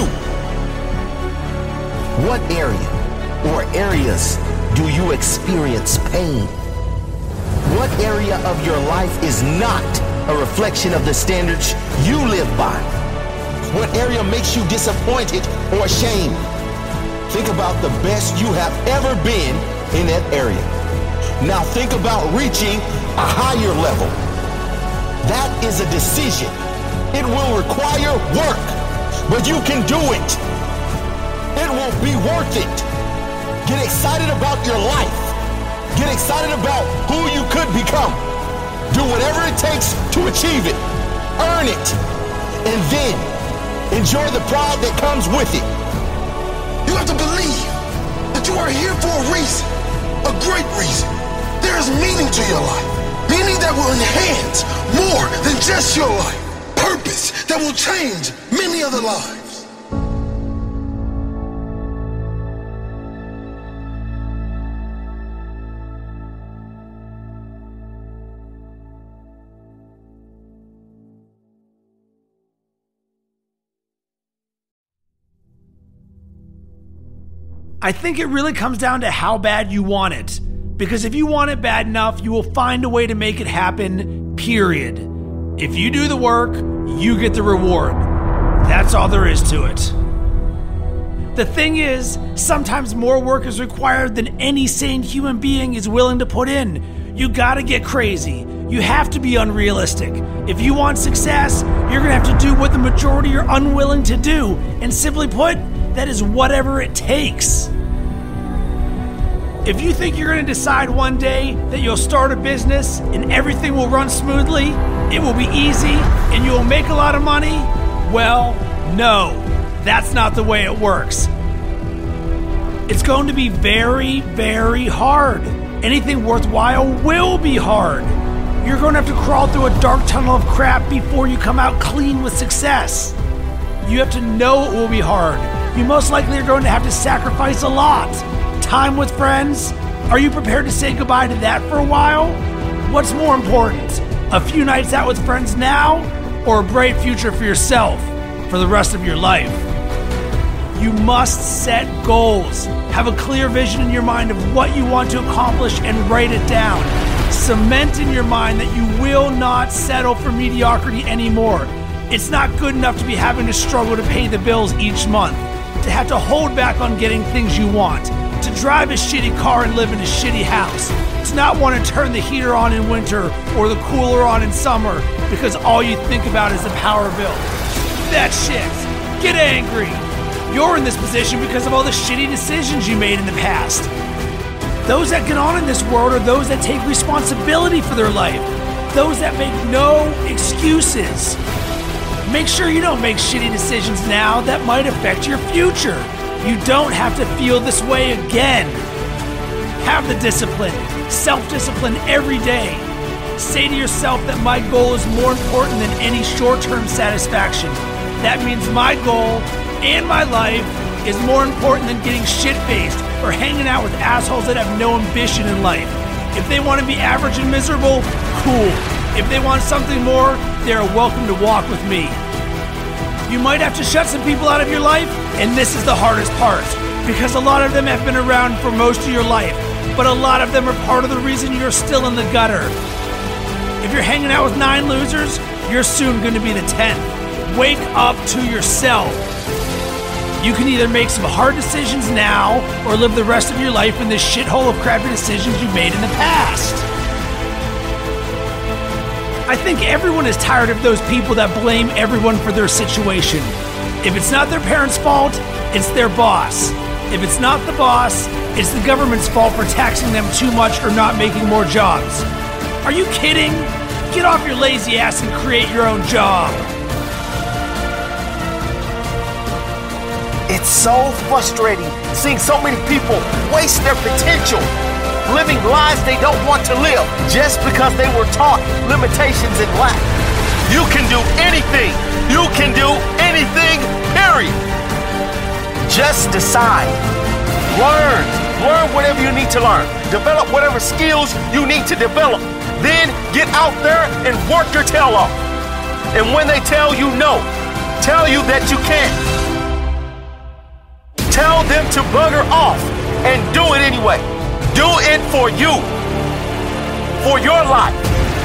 What area or areas do you experience pain? What area of your life is not a reflection of the standards you live by? What area makes you disappointed or ashamed? Think about the best you have ever been in that area. Now think about reaching a higher level. That is a decision. It will require work, but you can do it. It will be worth it. Get excited about your life. Get excited about who you could become. Do whatever it takes to achieve it. Earn it. And then enjoy the pride that comes with it. You have to believe that you are here for a reason, a great reason. There is meaning to your life, meaning that will enhance more than just your life, purpose that will change many other lives. I think it really comes down to how bad you want it. Because if you want it bad enough, you will find a way to make it happen, period. If you do the work, you get the reward. That's all there is to it. The thing is, sometimes more work is required than any sane human being is willing to put in. You gotta get crazy. You have to be unrealistic. If you want success, you're gonna have to do what the majority are unwilling to do. And simply put, that is whatever it takes. If you think you're going to decide one day that you'll start a business and everything will run smoothly, it will be easy, and you will make a lot of money, well, no, that's not the way it works. It's going to be very, very hard. Anything worthwhile will be hard. You're going to have to crawl through a dark tunnel of crap before you come out clean with success. You have to know it will be hard. You most likely are going to have to sacrifice a lot. Time with friends? Are you prepared to say goodbye to that for a while? What's more important, a few nights out with friends now, or a bright future for yourself for the rest of your life? You must set goals, Have a clear vision in your mind of what you want to accomplish and write it down. Cement in your mind that you will not settle for mediocrity anymore. It's not good enough to be having to struggle to pay the bills each month, to have to hold back on getting things you want, to drive a shitty car and live in a shitty house, to not want to turn the heater on in winter or the cooler on in summer because all you think about is the power bill. That shit. Get angry. You're in this position because of all the shitty decisions you made in the past. Those that get on in this world are those that take responsibility for their life. Those that make no excuses. Make sure you don't make shitty decisions now that might affect your future. You don't have to feel this way again. Have the discipline, self-discipline every day. Say to yourself that my goal is more important than any short-term satisfaction. That means my goal and my life is more important than getting shit-faced or hanging out with assholes that have no ambition in life. If they want to be average and miserable, cool. If they want something more, they are welcome to walk with me. You might have to shut some people out of your life, and this is the hardest part, because a lot of them have been around for most of your life, but a lot of them are part of the reason you're still in the gutter. If you're hanging out with 9 losers, you're soon going to be the 10th. Wake up to yourself. You can either make some hard decisions now or live the rest of your life in this shithole of crappy decisions you made in the past. I think everyone is tired of those people that blame everyone for their situation. If it's not their parents' fault, it's their boss. If it's not the boss, it's the government's fault for taxing them too much or not making more jobs. Are you kidding? Get off your lazy ass and create your own job. It's so frustrating seeing so many people waste their potential, living lives they don't want to live just because they were taught limitations and lack. You can do anything. You can do anything, period. Just decide. Learn whatever you need to learn. Develop whatever skills you need to develop. Then get out there and work your tail off. And when they tell you no, tell you that you can't, tell them to bugger off and do it anyway. Do it for you, for your life,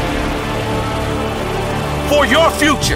for your future.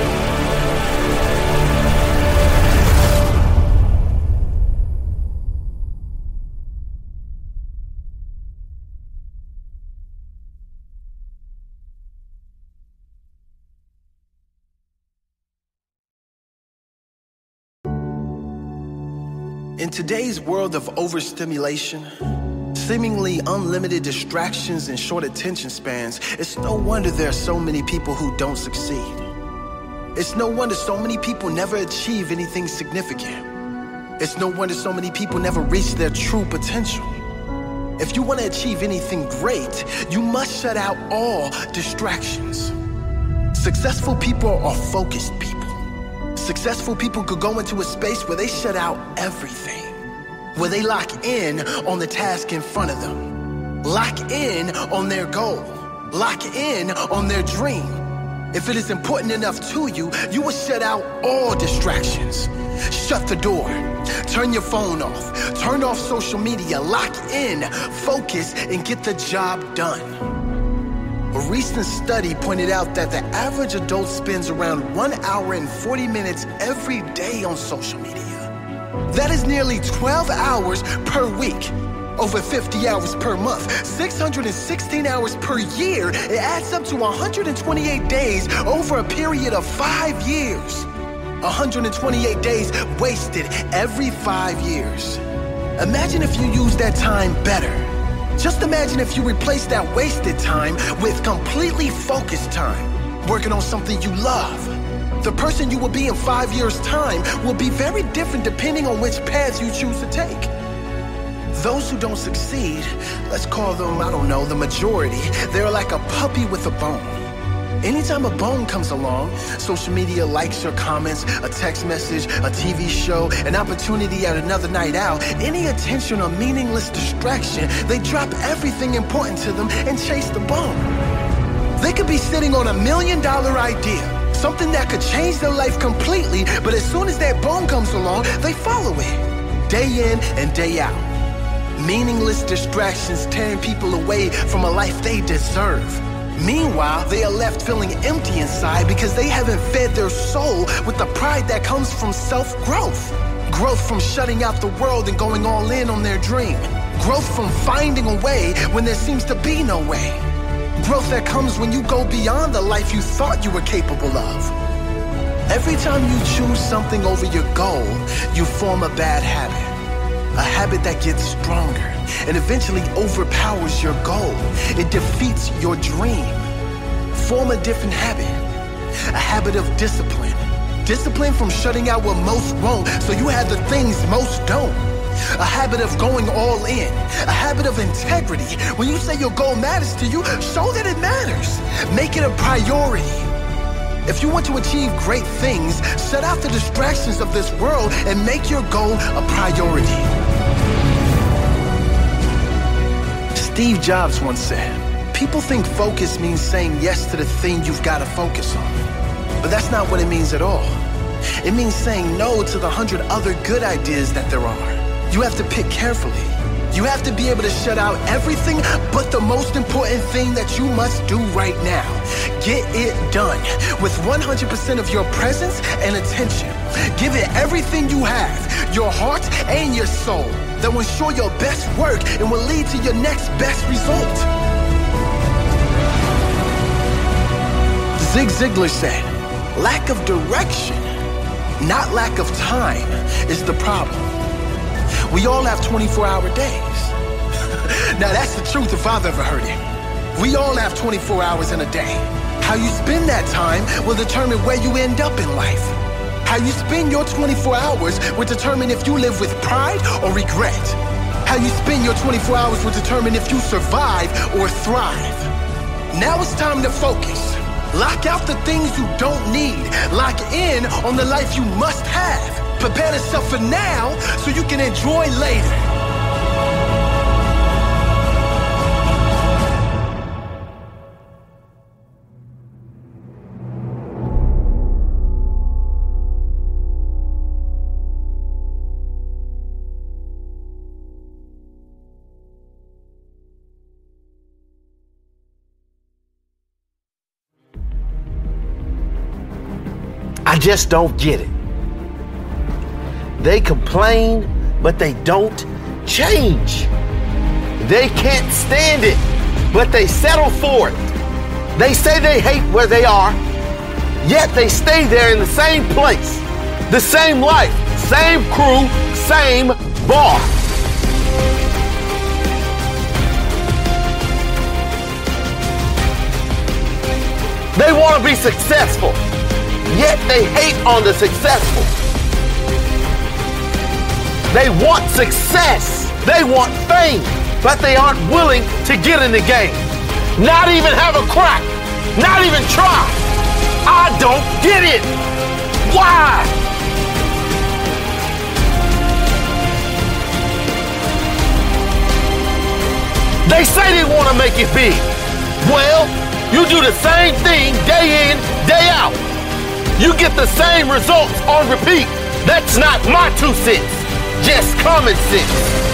In today's world of overstimulation, seemingly unlimited distractions and short attention spans, it's no wonder there are so many people who don't succeed. It's no wonder so many people never achieve anything significant. It's no wonder so many people never reach their true potential. If you want to achieve anything great, you must shut out all distractions. Successful people are focused people. Successful people could go into a space where they shut out everything, where they lock in on the task in front of them, lock in on their goal, lock in on their dream. If it is important enough to you, you will shut out all distractions. Shut the door, turn your phone off, turn off social media, lock in, focus, and get the job done. A recent study pointed out that the average adult spends around 1 hour and 40 minutes every day on social media. That is nearly 12 hours per week, over 50 hours per month, 616 hours per year. It adds up to 128 days over a period of 5 years. 128 days wasted every 5 years. Imagine if you used that time better. Just imagine if you replace that wasted time with completely focused time, working on something you love. The person you will be in 5 years' time will be very different depending on which path you choose to take. Those who don't succeed, let's call them, I don't know, the majority, they're like a puppy with a bone. Anytime a bone comes along, social media likes or comments, a text message, a TV show, an opportunity at another night out, any attention or meaningless distraction, they drop everything important to them and chase the bone. They could be sitting on $1 million idea, something that could change their life completely, but as soon as that bone comes along, they follow it. day in and day out. Meaningless distractions tearing people away from a life they deserve. Meanwhile, they are left feeling empty inside because they haven't fed their soul with the pride that comes from self-growth. Growth from shutting out the world and going all in on their dream. Growth from finding a way when there seems to be no way. Growth that comes when you go beyond the life you thought you were capable of. Every time you choose something over your goal, you form a bad habit. A habit that gets stronger and eventually overpowers your goal. It defeats your dream. Form a different habit. A habit of discipline. Discipline from shutting out what most won't, so you have the things most don't. A habit of going all in. A habit of integrity. When you say your goal matters to you, show that it matters. Make it a priority. If you want to achieve great things, shut out the distractions of this world and make your goal a priority. Steve Jobs once said, people think focus means saying yes to the thing you've got to focus on. But that's not what it means at all. It means saying no to the 100 other good ideas that there are. You have to pick carefully. You have to be able to shut out everything but the most important thing that you must do right now. Get it done with 100% of your presence and attention. Give it everything you have, your heart and your soul. That will ensure your best work and will lead to your next best result. Zig Ziglar said, lack of direction, not lack of time, is the problem. We all have 24-hour days. Now that's the truth if I've ever heard it. We all have 24 hours in a day. How you spend that time will determine where you end up in life. How you spend your 24 hours will determine if you live with pride or regret. How you spend your 24 hours will determine if you survive or thrive. Now it's time to focus. Lock out the things you don't need. Lock in on the life you must have. Prepare yourself for now so you can enjoy later. I just don't get it. They complain, but they don't change. They can't stand it, but they settle for it. They say they hate where they are, yet they stay there in the same place, the same life, same crew, same bar. They want to be successful, yet they hate on the successful. They want success. They want fame, but they aren't willing to get in the game. Not even have a crack. Not even try. I don't get it. Why? They say they want to make it big. Well, you do the same thing day in, day out. You get the same results on repeat. That's not my 2 cents. Just common sense.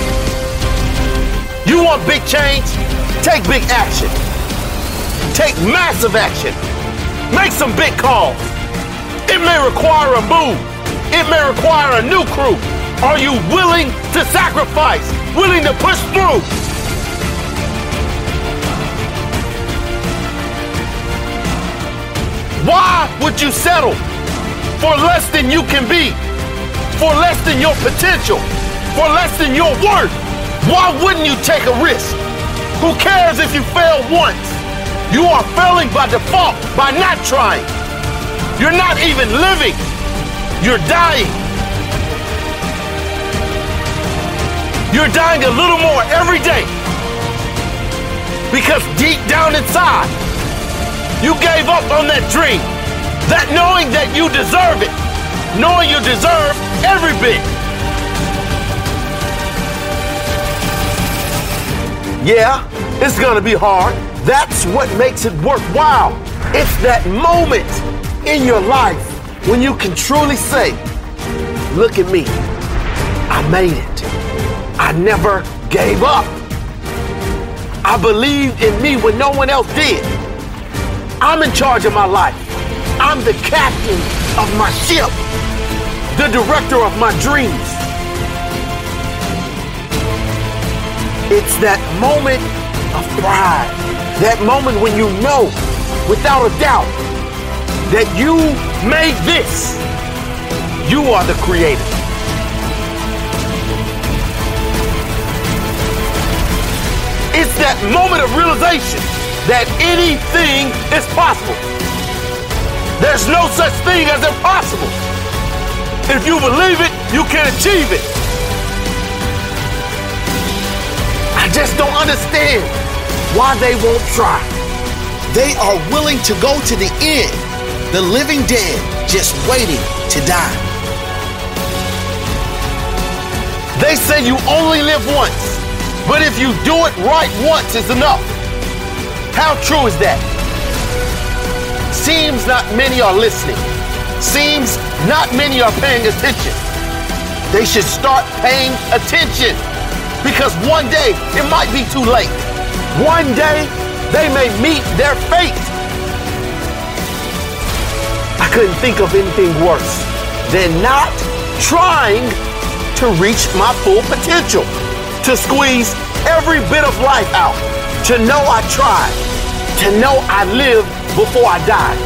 You want big change? Take big action. Take massive action. Make some big calls. It may require a move. It may require a new crew. Are you willing to sacrifice? Willing to push through? Why would you settle for less than you can be? For less than your potential, for less than your worth? Why wouldn't you take a risk? Who cares if you fail once? You are failing by default, by not trying. You're not even living. You're dying. You're dying a little more every day. Because deep down inside, you gave up on that dream. That knowing that you deserve it. Knowing you deserve every bit. Yeah, it's gonna be hard. That's what makes it worthwhile. It's that moment in your life when you can truly say, look at me. I made it. I never gave up. I believed in me when no one else did. I'm in charge of my life. I'm the captain of my ship, the director of my dreams. It's that moment of pride, that moment when you know, without a doubt, that you made this. You are the creator. It's that moment of realization that anything is possible. There's no such thing as impossible. If you believe it, you can achieve it. I just don't understand why they won't try. They are willing to go to the end, the living dead just waiting to die. They say you only live once, but if you do it right once is enough. How true is that? Seems not many are listening. Seems not many are paying attention. They should start paying attention because one day it might be too late. One day they may meet their fate. I couldn't think of anything worse than not trying to reach my full potential, to squeeze every bit of life out, to know I tried, to know I lived before I died.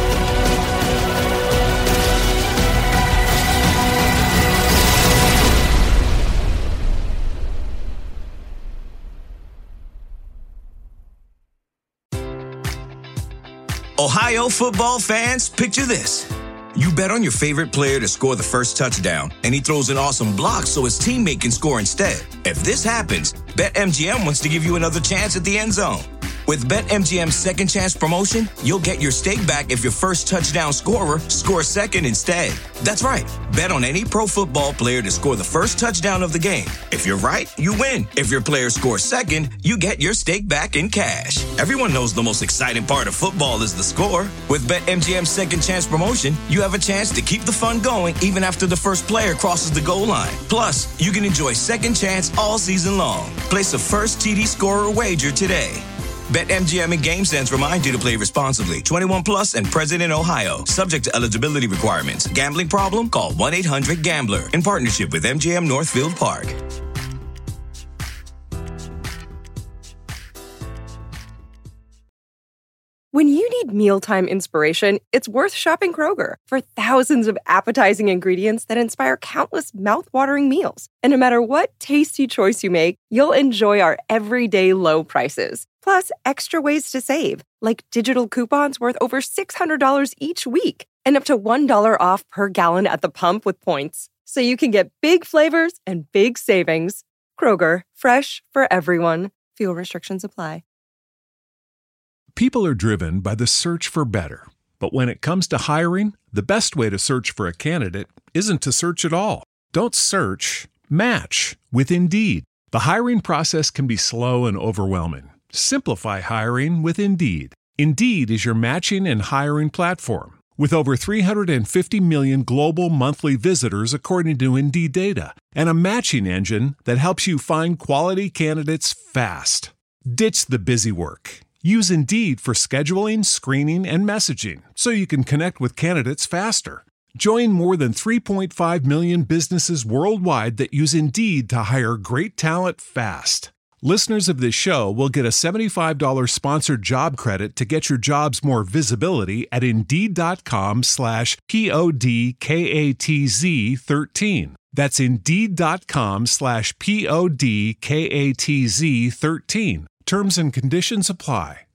Ohio football fans, picture this. You bet on your favorite player to score the first touchdown, and he throws an awesome block so his teammate can score instead. If this happens, BetMGM wants to give you another chance at the end zone. With BetMGM's second chance promotion, you'll get your stake back if your first touchdown scorer scores second instead. That's right. Bet on any pro football player to score the first touchdown of the game. If you're right, you win. If your player scores second, you get your stake back in cash. Everyone knows the most exciting part of football is the score. With BetMGM's second chance promotion, you have a chance to keep the fun going even after the first player crosses the goal line. Plus, you can enjoy second chance all season long. Place a first TD scorer wager today. BetMGM and GameSense remind you to play responsibly. 21 plus and present in Ohio. Subject to eligibility requirements. Gambling problem? Call 1-800-GAMBLER. In partnership with MGM Northfield Park. When you need mealtime inspiration, it's worth shopping Kroger. For thousands of appetizing ingredients that inspire countless mouth-watering meals. And no matter what tasty choice you make, you'll enjoy our everyday low prices. Plus, extra ways to save, like digital coupons worth over $600 each week and up to $1 off per gallon at the pump with points. So you can get big flavors and big savings. Kroger, fresh for everyone. Fuel restrictions apply. People are driven by the search for better. But when it comes to hiring, the best way to search for a candidate isn't to search at all. Don't search, match with Indeed. The hiring process can be slow and overwhelming. Simplify hiring with Indeed. Indeed is your matching and hiring platform. With over 350 million global monthly visitors according to Indeed data, and a matching engine that helps you find quality candidates fast. Ditch the busy work. Use Indeed for scheduling, screening, and messaging so you can connect with candidates faster. Join more than 3.5 million businesses worldwide that use Indeed to hire great talent fast. Listeners of this show will get a $75 sponsored job credit to get your jobs more visibility at Indeed.com/PODKATZ13. That's Indeed.com/PODKATZ13. Terms and conditions apply.